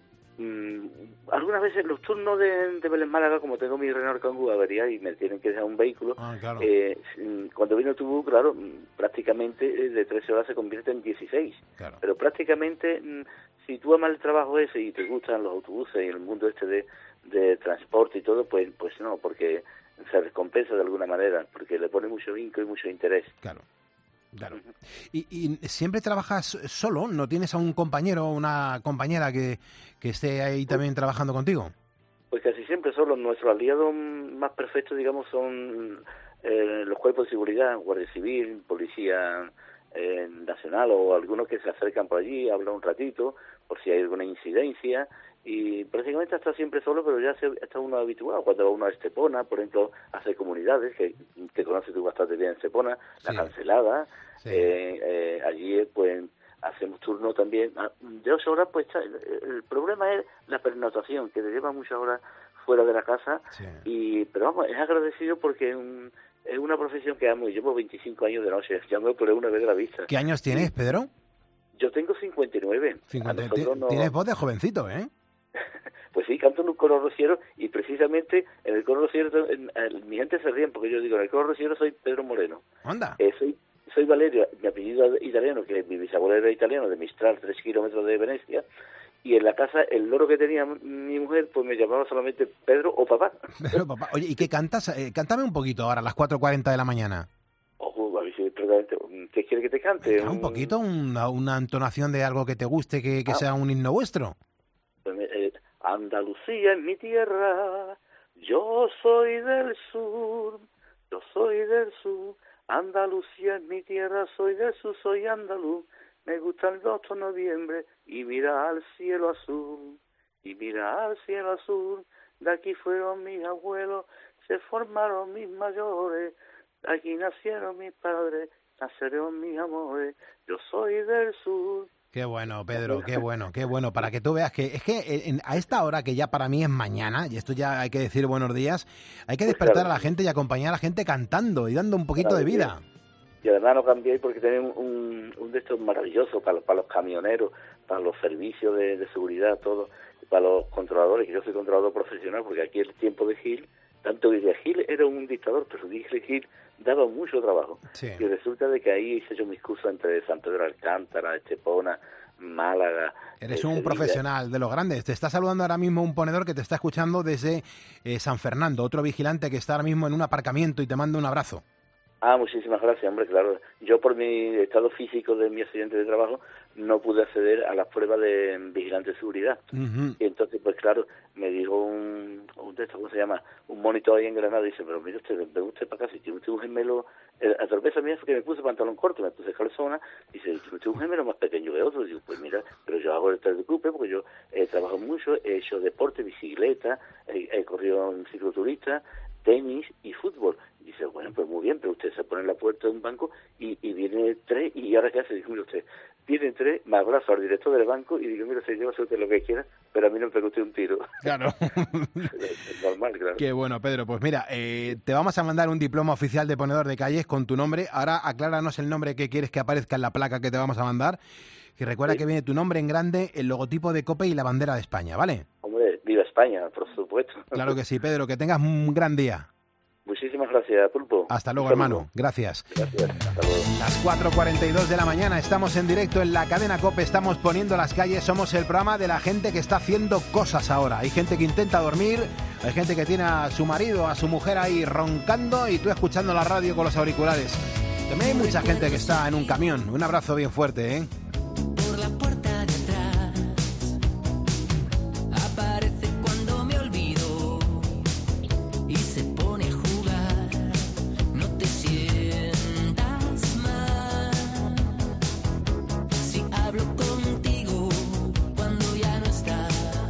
Mm, algunas veces los turnos de, de Vélez Málaga, como tengo mi Renault Kangoo avería y me tienen que dejar un vehículo, ah, claro. eh, cuando vino el tubo, claro, prácticamente de trece horas se convierte en dieciséis. Claro. Pero prácticamente, si tú amas el trabajo ese y te gustan los autobuses y el mundo este de, de transporte y todo, pues pues no, porque se recompensa de alguna manera, porque le pone mucho vinco y mucho interés. Claro, claro. Uh-huh. ¿Y, ¿Y siempre trabajas solo? ¿No tienes a un compañero o una compañera que, que esté ahí también trabajando contigo? Pues casi siempre solo. Nuestros aliados más perfectos, digamos, son eh, los cuerpos de seguridad, Guardia Civil, Policía eh, Nacional o algunos que se acercan por allí, hablan un ratito por si hay alguna incidencia. Y prácticamente está siempre solo, pero ya se, está uno habituado. Cuando va uno a Estepona, por ejemplo, hace comunidades, que, que conoces tú bastante bien Estepona, sí. La Cancelada, sí. eh, eh, allí pues hacemos turno también. De ocho horas, pues el, el problema es la pernotación, que te lleva muchas horas fuera de la casa, sí. y pero vamos, es agradecido porque es, un, es una profesión que amo. Llevo veinticinco años de noche, ya me operé una vez de la vista. ¿Qué años tienes, Pedro? Yo tengo cincuenta y nueve. cincuenta, no... Tienes voz de jovencito, ¿eh? Pues sí, canto en un coro rociero y precisamente en el coro rociero en, en, mi gente se ríen porque yo digo, en el coro rociero soy Pedro Moreno. ¿Anda? Eh, soy soy Valerio, mi apellido italiano, que mi bisabuelo era italiano, de Mistral, tres kilómetros de Venecia, y en la casa el loro que tenía mi mujer pues me llamaba solamente Pedro o papá. Pedro, papá. Oye, ¿y qué cantas? Eh, cántame un poquito ahora, a las cuatro cuarenta de la mañana. Ojo, a ver si ¿qué quiere que te cante? Un, un poquito, una, una entonación de algo que te guste, que, que ah. sea un himno vuestro. Pues, eh, Andalucía es mi tierra, yo soy del sur, yo soy del sur. Andalucía es mi tierra, soy del sur, soy andaluz. Me gusta el dos de noviembre y mira al cielo azul, y mira al cielo azul. De aquí fueron mis abuelos, se formaron mis mayores, aquí nacieron mis padres, nacieron mis amores. Yo soy del sur. Qué bueno, Pedro, qué bueno, qué bueno. Para que tú veas que es que en, a esta hora que ya para mí es mañana, y esto ya hay que decir buenos días, hay que despertar a la gente y acompañar a la gente cantando y dando un poquito de vida. Y además no cambié porque tenemos un, un de estos maravillosos para, para los camioneros, para los servicios de, de seguridad, todo, para los controladores, que yo soy controlador profesional, porque aquí el tiempo de Gil, tanto que Gil era un dictador, pero dije Gil daba mucho trabajo. Sí. Y resulta de que ahí hice yo mis cursos entre San Pedro de Alcántara, Estepona, Málaga. Eres eh, un Sevilla. profesional de los grandes. Te está saludando ahora mismo un ponedor que te está escuchando desde eh, San Fernando, otro vigilante que está ahora mismo en un aparcamiento y te manda un abrazo. Ah, muchísimas gracias, hombre, claro. Yo por mi estado físico de mi accidente de trabajo no pude acceder a las pruebas de vigilante de seguridad. Uh-huh. Y entonces, pues claro, me dijo un, un de estos, ¿cómo se llama? Un monitor ahí en Granada, dice, pero mire usted, venga usted para acá, si tiene usted un gemelo, eh, a sorpresa mía fue que me puse pantalón corto, me puse calzona, dice, tiene usted un gemelo más pequeño que otro, digo, pues mira, pero yo hago el telecrupe porque yo he trabajado mucho, he hecho deporte, bicicleta, he, he corrido en cicloturista, tenis y fútbol. Dice, bueno, pues muy bien, pero usted se pone en la puerta de un banco y, y viene tres, y ahora qué hace, dijo, mire usted, vienen tres, me abrazo al director del banco y digo, mira, se lleva usted lo que quiera, pero a mí no me pegue usted un tiro. Claro. Es normal, claro. Qué bueno, Pedro. Pues mira, eh, te vamos a mandar un diploma oficial de ponedor de calles con tu nombre. Ahora acláranos el nombre que quieres que aparezca en la placa que te vamos a mandar. Y recuerda Sí. que viene tu nombre en grande, el logotipo de COPE y la bandera de España, ¿vale? Hombre, viva España, por supuesto. Claro que sí, Pedro. Que tengas un gran día. Muchísimas gracias, Pulpo. Hasta luego, Un saludo. hermano. Gracias. Gracias, hasta luego. Las cuatro cuarenta y dos de la mañana, estamos en directo en la cadena COPE, estamos poniendo las calles, somos el programa de la gente que está haciendo cosas ahora. Hay gente que intenta dormir, hay gente que tiene a su marido, a su mujer ahí roncando y tú escuchando la radio con los auriculares. También hay mucha gente que está en un camión. Un abrazo bien fuerte, ¿eh? Por la puerta de atrás aparece cuando me olvido y se pone a jugar. No te sientas mal si hablo contigo cuando ya no estás.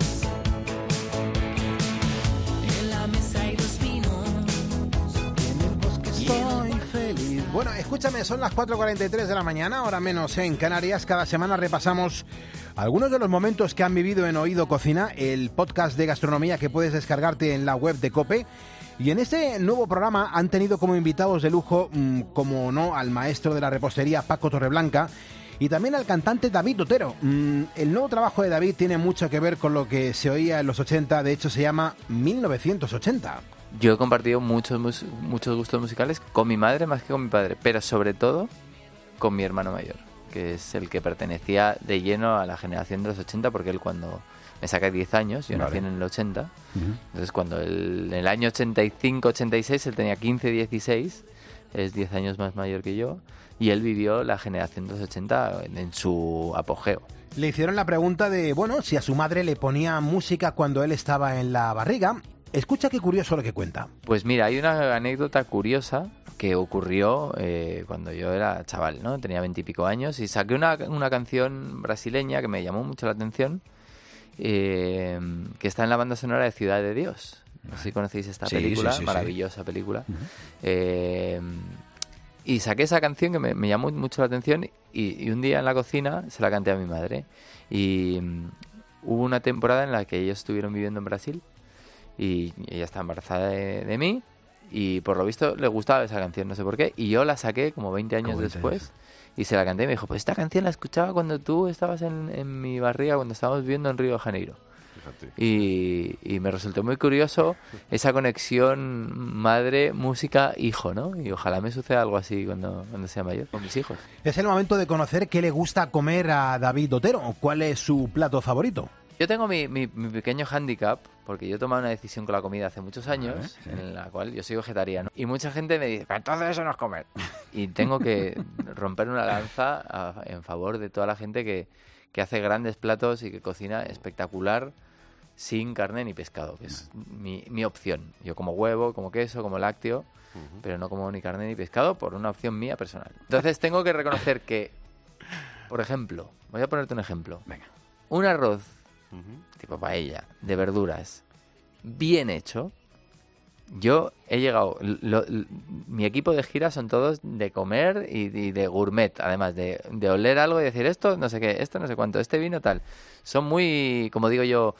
En la mesa hay dos vinos y en el bosque Soy feliz. Bueno, escúchame, son las cuatro cuarenta y tres de la mañana, ahora menos en Canarias. Cada semana repasamos algunos de los momentos que han vivido en Oído Cocina, el podcast de gastronomía que puedes descargarte en la web de COPE. Y en este nuevo programa han tenido como invitados de lujo, mmm, como no, al maestro de la repostería Paco Torreblanca y también al cantante David Otero. Mm, el nuevo trabajo de David tiene mucho que ver con lo que se oía en los ochenta, de hecho se llama mil novecientos ochenta. Yo he compartido muchos mus- muchos gustos musicales con mi madre más que con mi padre, pero sobre todo con mi hermano mayor, que es el que pertenecía de lleno a la generación de los ochenta, porque él cuando me saca diez años, yo Vale. nací en el ochenta, Uh-huh. entonces cuando él, en el año ochenta y cinco ochenta y seis, él tenía quince dieciséis, es diez años más mayor que yo, y él vivió la generación de los ochenta en, en su apogeo. Le hicieron la pregunta de, bueno, si a su madre le ponía música cuando él estaba en la barriga. Escucha qué curioso lo que cuenta. Pues mira, hay una anécdota curiosa que ocurrió eh, cuando yo era chaval, ¿no? Tenía veintipico años y saqué una, una canción brasileña que me llamó mucho la atención, eh, que está en la banda sonora de Ciudad de Dios. No sé si conocéis esta Sí, película, sí, sí, sí. maravillosa película. Eh, y saqué esa canción que me, me llamó mucho la atención y, y un día en la cocina se la canté a mi madre. Y mm, hubo una temporada en la que ellos estuvieron viviendo en Brasil y ella está embarazada de, de mí y por lo visto le gustaba esa canción, no sé por qué, y yo la saqué como veinte años Como veinte después años. y se la canté y me dijo, pues esta canción la escuchaba cuando tú estabas en, en mi barriga, cuando estábamos viviendo en Río de Janeiro. Y, y me resultó muy curioso esa conexión madre, música, hijo, ¿no? Y ojalá me suceda algo así cuando, cuando sea mayor con mis hijos. Es el momento de conocer qué le gusta comer a David Otero, cuál es su plato favorito. Yo tengo mi, mi, mi pequeño hándicap, porque yo he tomado una decisión con la comida hace muchos años, Vale, sí. en la cual yo soy vegetariano. Y mucha gente me dice, "Pero entonces eso no es comer". Y tengo que romper una lanza a- en favor de toda la gente que, que hace grandes platos y que cocina espectacular sin carne ni pescado, que es mi, mi opción. Yo como huevo, como queso, como lácteo, pero no como ni carne ni pescado por una opción mía personal. Entonces tengo que reconocer que, por ejemplo, voy a ponerte un ejemplo. Venga. Un arroz tipo paella, de verduras, bien hecho. Yo he llegado, lo- lo- mi equipo de gira son todos de comer y, y de gourmet, además de, de oler algo y decir esto, no sé qué, esto no sé cuánto, este vino tal. Son muy, como digo yo,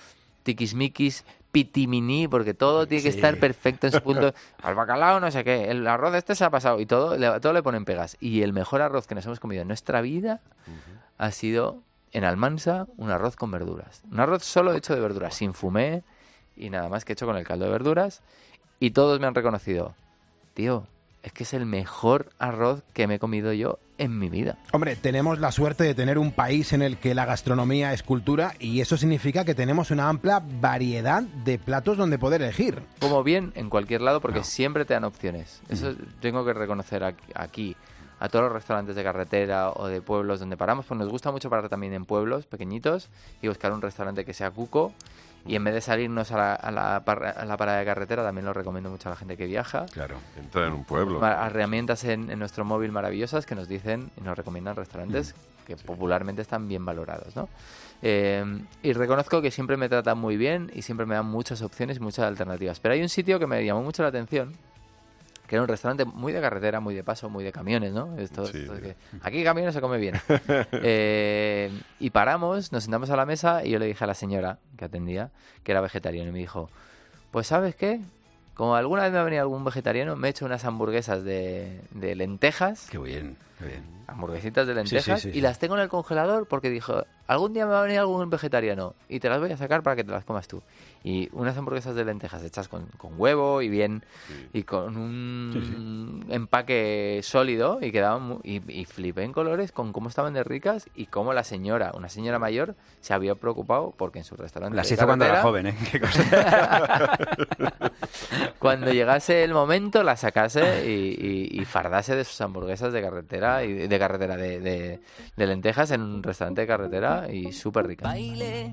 tiquismiquis, pitiminí, porque todo tiene que Sí. estar perfecto en su punto. Al bacalao no sé qué, el arroz este se ha pasado y todo le, todo le ponen pegas. Y el mejor arroz que nos hemos comido en nuestra vida ha sido en Almansa un arroz con verduras. Un arroz solo hecho de verduras, sin fumé y nada más que hecho con el caldo de verduras. Y todos me han reconocido, tío, es que es el mejor arroz que me he comido yo en mi vida. Hombre, tenemos la suerte de tener un país en el que la gastronomía es cultura y eso significa que tenemos una amplia variedad de platos donde poder elegir. Como bien en cualquier lado porque siempre te dan opciones. Eso tengo que reconocer aquí, aquí a todos los restaurantes de carretera o de pueblos donde paramos, pues nos gusta mucho parar también en pueblos pequeñitos y buscar un restaurante que sea cuco. Y en vez de salirnos a la, a, la, parra- a la parada de carretera, también lo recomiendo mucho a la gente que viaja. Claro, entra en un pueblo. Ma- Herramientas en, en nuestro móvil maravillosas que nos dicen y nos recomiendan restaurantes Mm. que popularmente están bien valorados, ¿no? Eh, y reconozco que siempre me tratan muy bien y siempre me dan muchas opciones y muchas alternativas. Pero hay un sitio que me llamó mucho la atención, que era un restaurante muy de carretera, muy de paso, muy de camiones, ¿no? Esto, Sí. esto de que aquí camiones se come bien. Eh, y paramos, nos sentamos a la mesa y yo le dije a la señora que atendía que era vegetariana y me dijo, pues ¿sabes qué? Como alguna vez me ha venido algún vegetariano, me he hecho unas hamburguesas de, de lentejas. Qué bien, qué bien. Hamburguesitas de lentejas Sí, sí, sí, y sí. las tengo en el congelador porque dijo, algún día me va a venir algún vegetariano y te las voy a sacar para que te las comas tú. Y unas hamburguesas de lentejas hechas con, con huevo y bien y con un empaque sólido y quedaban mu- y, y flipé en colores con cómo estaban de ricas y cómo la señora, una señora mayor, se había preocupado porque en su restaurante Las de hizo cuando era carretera, joven, ¿eh? Qué cosa. cuando llegase el momento la sacase y, y- y fardase de sus hamburguesas de carretera y de carretera de, de- de lentejas en un restaurante de carretera y súper rica. Baile,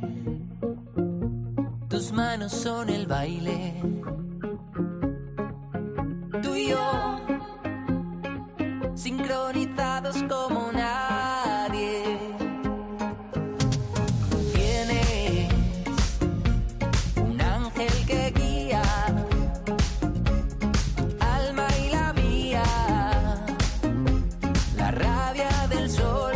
tus manos son el baile. Tú y yo, sincronizados como nadie. Tienes un ángel que guía tu alma y la mía, la rabia del sol.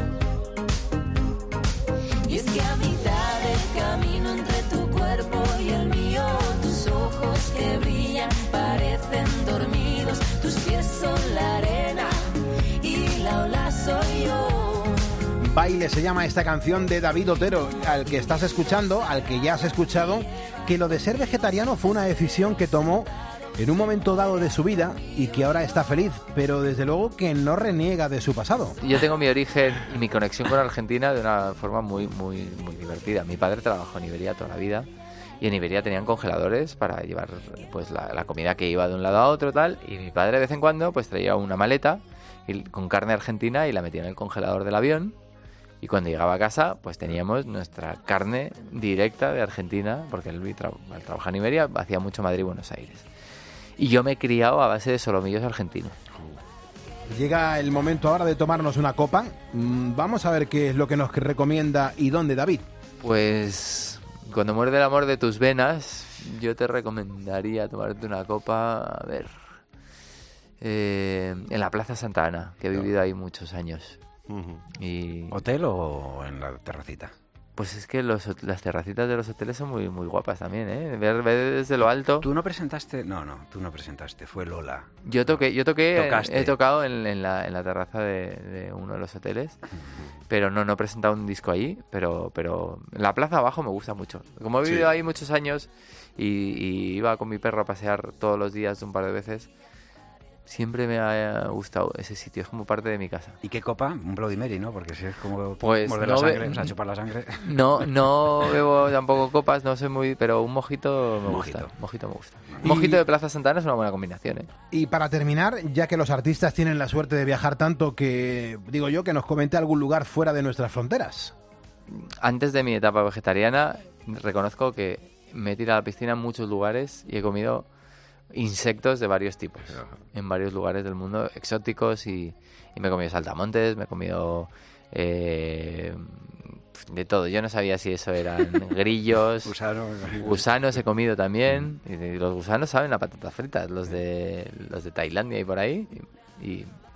Y es que a mitad del camino entre tu cuerpo y el mío, tus ojos que brillan parecen dormidos, tus pies son la arena y la ola soy yo. Baile se llama esta canción de David Otero, al que estás escuchando, al que ya has escuchado, que lo de ser vegetariano fue una decisión que tomó en un momento dado de su vida y que ahora está feliz, pero desde luego que no reniega de su pasado. Yo tengo mi origen y mi conexión con Argentina de una forma muy, muy, muy divertida. Mi padre trabajó en Iberia toda la vida y en Iberia tenían congeladores para llevar pues la, la comida que iba de un lado a otro tal, y mi padre de vez en cuando pues traía una maleta y- con carne argentina y la metía en el congelador del avión, y cuando llegaba a casa pues teníamos nuestra carne directa de Argentina, porque él tra- al trabajar en Iberia hacía mucho Madrid y Buenos Aires. Y yo me he criado a base de solomillos argentinos. Llega el momento ahora de tomarnos una copa. Mm, Vamos a ver qué es lo que nos recomienda y dónde, David. Pues cuando muerde el amor de tus venas, yo te recomendaría tomarte una copa, a ver, eh, en la Plaza Santa Ana, que he vivido ahí muchos años. Y ¿Hotel o en la terracita? pues es que los, hot- las terracitas de los hoteles son muy muy guapas también, ¿eh? Ver, ver desde lo alto. ¿Tú no presentaste? No, no, tú no presentaste, fue Lola. Yo toqué, yo toqué, Tocaste. he tocado en, en la, en la terraza de, de uno de los hoteles, pero no, no he presentado un disco ahí, pero, pero la plaza abajo me gusta mucho. Como he vivido Sí. ahí muchos años y, y iba con mi perro a pasear todos los días un par de veces, siempre me ha gustado ese sitio, es como parte de mi casa. ¿Y qué copa? Un Bloody Mary, ¿no? Porque si es como Pues morder no la ve- sangre, o sea, chupar la sangre. No, no bebo tampoco copas, no soy muy, pero un mojito me Mojito. gusta, mojito me gusta. Y- Un mojito de Plaza Santana es una buena combinación, ¿eh? Y para terminar, ya que los artistas tienen la suerte de viajar tanto, que digo yo que nos comente algún lugar fuera de nuestras fronteras. Antes de mi etapa vegetariana, reconozco que me he tirado a la piscina en muchos lugares y he comido insectos de varios tipos, en varios lugares del mundo, exóticos, y, y me he comido saltamontes, me he comido eh, de todo. Yo no sabía si eso eran grillos, Gusano, gusanos he comido también, y de- los gusanos saben a patatas fritas, los de los de Tailandia y por ahí, y, y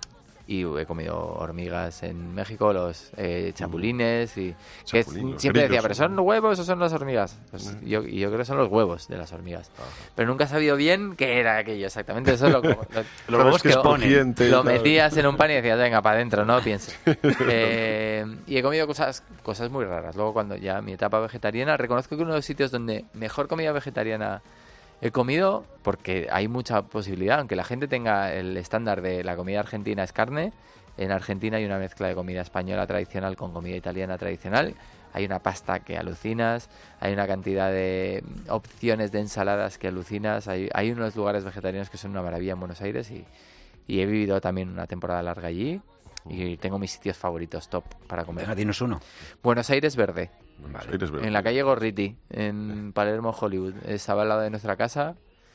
Y he comido hormigas en México, los eh, chapulines, y que Chapulín, siempre decía, grillos. ¿pero son huevos o son las hormigas? Pues Mm. yo, y yo creo que son los huevos de las hormigas. Pero nunca he sabido bien qué era aquello exactamente. Eso lo, lo, Lo ves que es lo- crujiente, lo claro. metías en un pan y decías, venga, para adentro, no pienses. Eh, y he comido cosas, cosas muy raras. Luego, cuando ya mi etapa vegetariana, reconozco que uno de los sitios donde mejor comida vegetariana he comido, porque hay mucha posibilidad, aunque la gente tenga el estándar de la comida argentina es carne, en Argentina hay una mezcla de comida española tradicional con comida italiana tradicional. Hay una pasta que alucinas, hay una cantidad de opciones de ensaladas que alucinas, hay, hay unos lugares vegetarianos que son una maravilla en Buenos Aires y, y he vivido también una temporada larga allí y tengo mis sitios favoritos top para comer. Venga, dinos uno. Buenos Aires Verde, Buenos Aires Verde. en la calle Gorriti, en Palermo, Hollywood. Estaba al lado de nuestra casa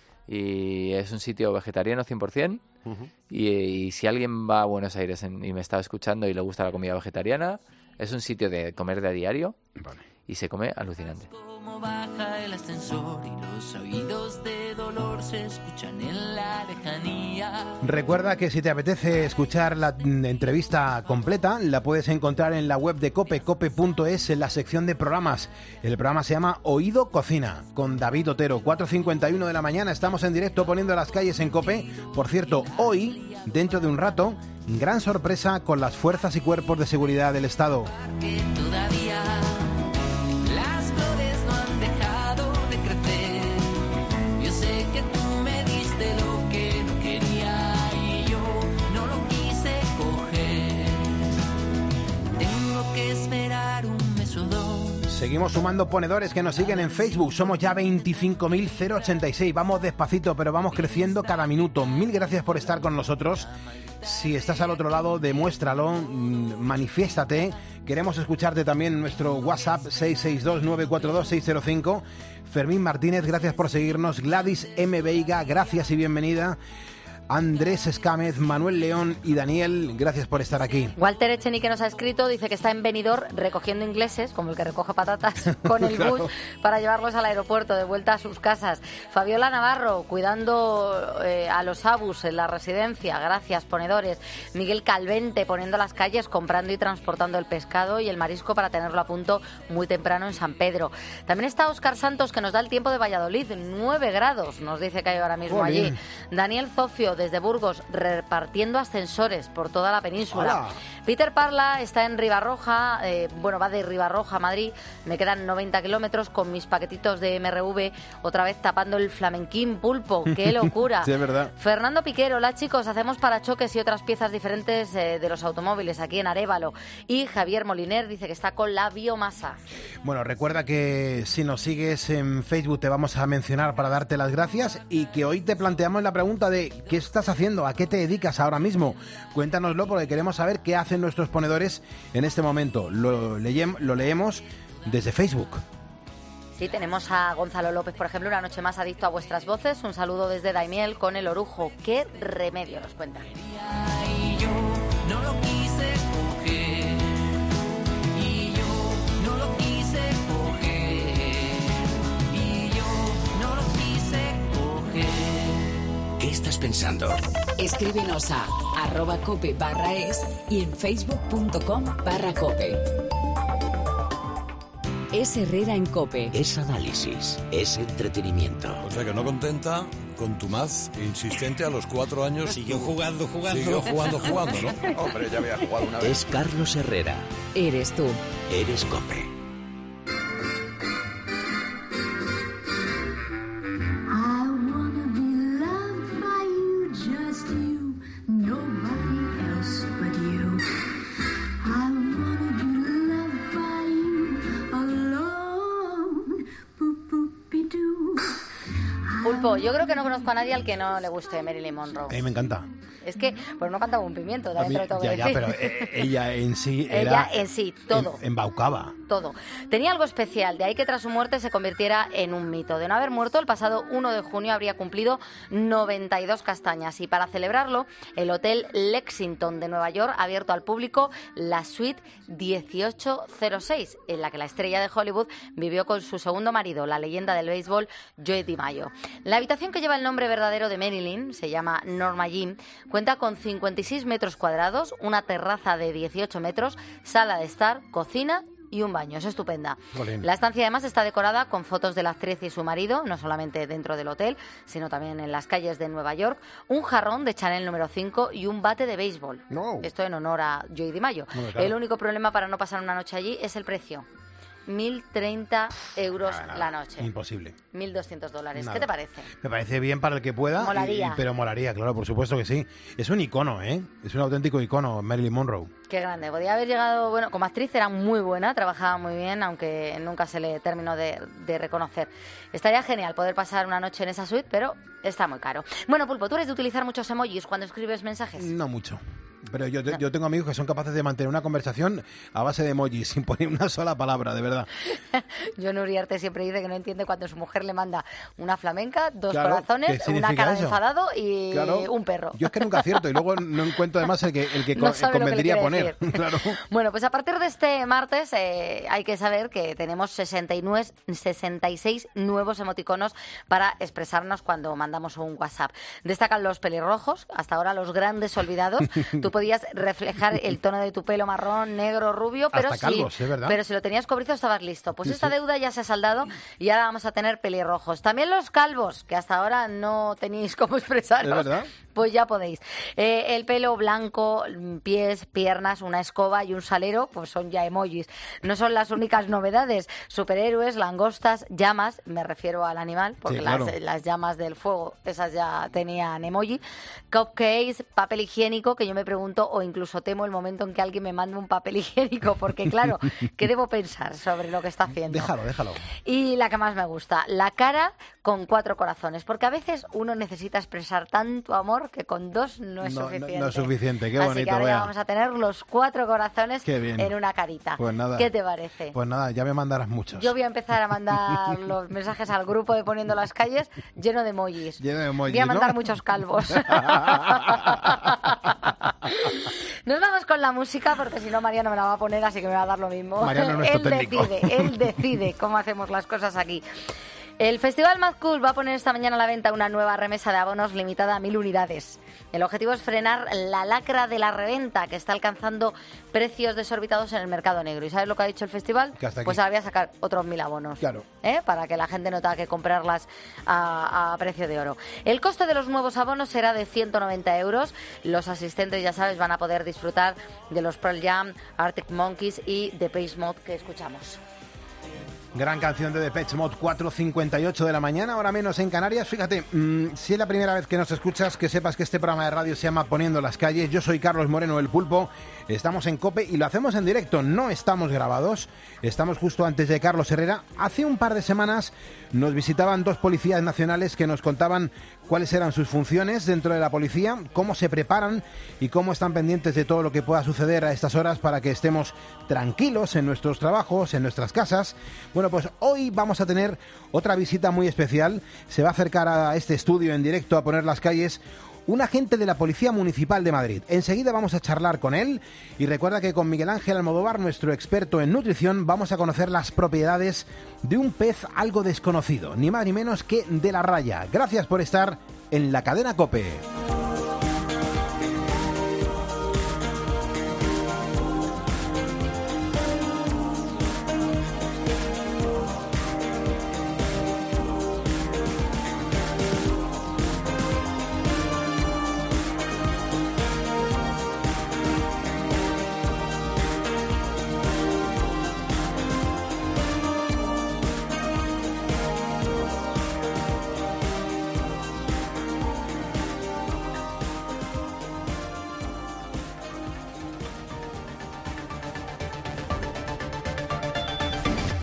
y es un sitio vegetariano cien por ciento. Ujú. Y, y si alguien va a Buenos Aires en- y me está escuchando y le gusta la comida vegetariana, es un sitio de comer de a diario y se come alucinante. Cómo baja el ascensor y los oídos de dolor se escuchan en la lejanía. Recuerda que si te apetece escuchar la mm, entrevista completa, la puedes encontrar en la web de COPE, cope punto es, en la sección de programas. El programa se llama Oído Cocina, con David Otero. cuatro cincuenta y uno de la mañana, estamos en directo poniendo las calles en COPE. Por cierto, hoy, dentro de un rato, gran sorpresa con las fuerzas y cuerpos de seguridad del Estado. Que todavía las flores no han dejado de crecer. Yo sé que tú me diste lo que no quería y yo no lo quise coger. Tengo que esperar un mes o dos. Seguimos sumando ponedores que nos siguen en Facebook. Somos ya veinticinco mil ochenta y seis. Vamos despacito, pero vamos creciendo cada minuto. Mil gracias por estar con nosotros. Si estás al otro lado, demuéstralo, mm, manifiéstate. Queremos escucharte también en nuestro WhatsApp seis seis dos, nueve cuatro dos, seis cero cinco. Fermín Martínez, gracias por seguirnos. Gladys M. Veiga, gracias y bienvenida. Andrés Escámez, Manuel León y Daniel, gracias por estar aquí. Walter Echenique nos ha escrito, dice que está en Benidorm recogiendo ingleses, como el que recoge patatas, con el Claro. bus para llevarlos al aeropuerto de vuelta a sus casas. Fabiola Navarro, cuidando eh, a los abus en la residencia, gracias, ponedores. Miguel Calvente, poniendo las calles, comprando y transportando el pescado y el marisco para tenerlo a punto muy temprano en San Pedro. También está Óscar Santos, que nos da el tiempo de Valladolid, nueve grados, nos dice que hay ahora mismo Jolín. allí. Daniel Zofio, desde Burgos, repartiendo ascensores por toda la península. ¡Hala! Peter Parla está en Ribarroja, eh, bueno, va de Ribarroja a Madrid, me quedan noventa kilómetros con mis paquetitos de M R V, otra vez tapando el flamenquín pulpo, ¡qué locura! Sí, es verdad. Fernando Piquero, hola chicos, hacemos parachoques y otras piezas diferentes eh, de los automóviles aquí en Arévalo. Y Javier Moliner dice que está con la biomasa. Bueno, recuerda que si nos sigues en Facebook te vamos a mencionar para darte las gracias y que hoy te planteamos la pregunta de ¿qué estás haciendo? ¿A qué te dedicas ahora mismo? Cuéntanoslo porque queremos saber qué hacen nuestros ponedores en este momento. Lo, leem- lo leemos desde Facebook. Sí, tenemos a Gonzalo López, por ejemplo, una noche más adicto a vuestras voces. Un saludo desde Daimiel con el orujo. ¡Qué remedio! Nos cuenta. Y yo no lo quise coger. Y yo no lo quise coger. Y yo no lo quise coger. ¿Qué estás pensando? Escríbenos a arroba cope barra es y en facebook punto com barra cope. Es Herrera en Cope. Es análisis, es entretenimiento. O sea que no contenta, contumaz, insistente a los cuatro años. Siguió jugando, jugando. Siguió jugando, jugando, ¿no? Hombre, ya había jugado una vez. Es Carlos Herrera. Eres tú. Eres Cope. I wanna be loved by you, just you, nobody else but you. I wanna be loved by you alone. Boop, boop-be-doo. Pulpo, yo creo que no conozco a nadie al que no le guste Marilyn Monroe. A mí me encanta. Es que, pues no cantaba un pimiento, A también mí- te lo tengo ya, que ya, decir. pero eh, ella en sí Ella era... en sí, todo. em- embaucaba. todo. Tenía algo especial, de ahí que tras su muerte se convirtiera en un mito. De no haber muerto, el pasado uno de junio habría cumplido noventa y dos castañas y para celebrarlo, el Hotel Lexington de Nueva York ha abierto al público la suite dieciocho cero seis, en la que la estrella de Hollywood vivió con su segundo marido, la leyenda del béisbol Joe DiMaggio. La habitación que lleva el nombre verdadero de Marilyn, se llama Norma Jean, cuenta con cincuenta y seis metros cuadrados, una terraza de dieciocho metros, sala de estar, cocina y un baño. Es estupenda. Jolín. La estancia además está decorada con fotos de la actriz y su marido, no solamente dentro del hotel, sino también en las calles de Nueva York, un jarrón de Chanel número cinco y un bate de béisbol. No. Esto en honor a Joe DiMaggio. No, claro. El único problema para no pasar una noche allí es el precio. mil treinta euros nada, nada. la noche. Imposible. mil doscientos dólares. Nada. ¿Qué te parece? Me parece bien para el que pueda. Molaría. Y, pero molaría, claro, por supuesto que sí. Es un icono, ¿eh? Es un auténtico icono, Marilyn Monroe. Qué grande. Podía haber llegado, bueno, como actriz era muy buena, trabajaba muy bien, aunque nunca se le terminó de, de reconocer. Estaría genial poder pasar una noche en esa suite, pero está muy caro. Bueno, Pulpo, ¿tú eres de utilizar muchos emojis cuando escribes mensajes? No mucho. Pero yo, no. yo tengo amigos que son capaces de mantener una conversación a base de emojis, sin poner una sola palabra, de verdad. John Uriarte siempre dice que no entiende cuando su mujer le manda una flamenca, dos claro, corazones, una cara eso? de enfadado y claro. un perro. Yo es que nunca acierto y luego no encuentro además el que, el que no convendría poner. Claro. Bueno, pues a partir de este martes eh, hay que saber que tenemos sesenta y nueve, sesenta y seis nuevos emoticonos para expresarnos cuando mandamos un WhatsApp. Destacan los pelirrojos, hasta ahora los grandes olvidados. Tú podías reflejar el tono de tu pelo marrón, negro, rubio, pero, hasta calvos, si, ¿eh, verdad? pero si lo tenías cobrizo estabas listo. Pues sí, esta sí. deuda ya se ha saldado y ahora vamos a tener pelirrojos. También los calvos, que hasta ahora no tenéis cómo expresarlos. ¿Es verdad? Pues ya podéis. Eh, el pelo blanco, pies, piernas, una escoba y un salero, pues son ya emojis. No son las únicas novedades. Superhéroes, langostas, llamas, me refiero al animal, porque sí, claro. las, las llamas del fuego, esas ya tenían emoji. Cupcakes, papel higiénico, que yo me pregunto o incluso temo el momento en que alguien me mande un papel higiénico, porque claro, ¿qué debo pensar sobre lo que está haciendo? Déjalo, déjalo. Y la que más me gusta, la cara con cuatro corazones, porque a veces uno necesita expresar tanto amor que con dos no es no, suficiente. No, no es suficiente, qué Así bonito. Así que ahora vea. ya vamos a tener los cuatro corazones en una carita. Pues nada. ¿Qué te parece? Pues nada, ya me mandarás muchos. Yo voy a empezar a mandar los mensajes al grupo de Poniendo las Calles lleno de emojis. Lleno de emojis, voy a mandar ¿no? muchos calvos. Nos vamos con la música porque si no Mariano me la va a poner, así que me va a dar lo mismo. Mariano, nuestro él técnico. decide, él decide cómo hacemos las cosas aquí. El Festival Mad Cool va a poner esta mañana a la venta una nueva remesa de abonos limitada a mil unidades. El objetivo es frenar la lacra de la reventa, que está alcanzando precios desorbitados en el mercado negro. ¿Y sabes lo que ha dicho el festival? Pues ahora voy a sacar otros mil abonos. Claro. ¿eh? Para que la gente no tenga que comprarlas a, a precio de oro. El coste de los nuevos abonos será de ciento noventa euros. Los asistentes, ya sabes, van a poder disfrutar de los Pearl Jam, Arctic Monkeys y Depeche Mode que escuchamos. Gran canción de Depeche Mode, cuatro cincuenta y ocho de la mañana, ahora menos en Canarias. Fíjate, mmm, si es la primera vez que nos escuchas, que sepas que este programa de radio se llama Poniendo las Calles. Yo soy Carlos Moreno, el Pulpo. Estamos en COPE y lo hacemos en directo, no estamos grabados. Estamos justo antes de Carlos Herrera. Hace un par de semanas nos visitaban dos policías nacionales que nos contaban cuáles eran sus funciones dentro de la policía, cómo se preparan y cómo están pendientes de todo lo que pueda suceder a estas horas para que estemos tranquilos en nuestros trabajos, en nuestras casas. Bueno, pues hoy vamos a tener otra visita muy especial. Se va a acercar a este estudio en directo a Poner las Calles un agente de la Policía Municipal de Madrid. Enseguida vamos a charlar con él y recuerda que con Miguel Ángel Almodóvar, nuestro experto en nutrición, vamos a conocer las propiedades de un pez algo desconocido, ni más ni menos que de la raya. Gracias por estar en la cadena COPE.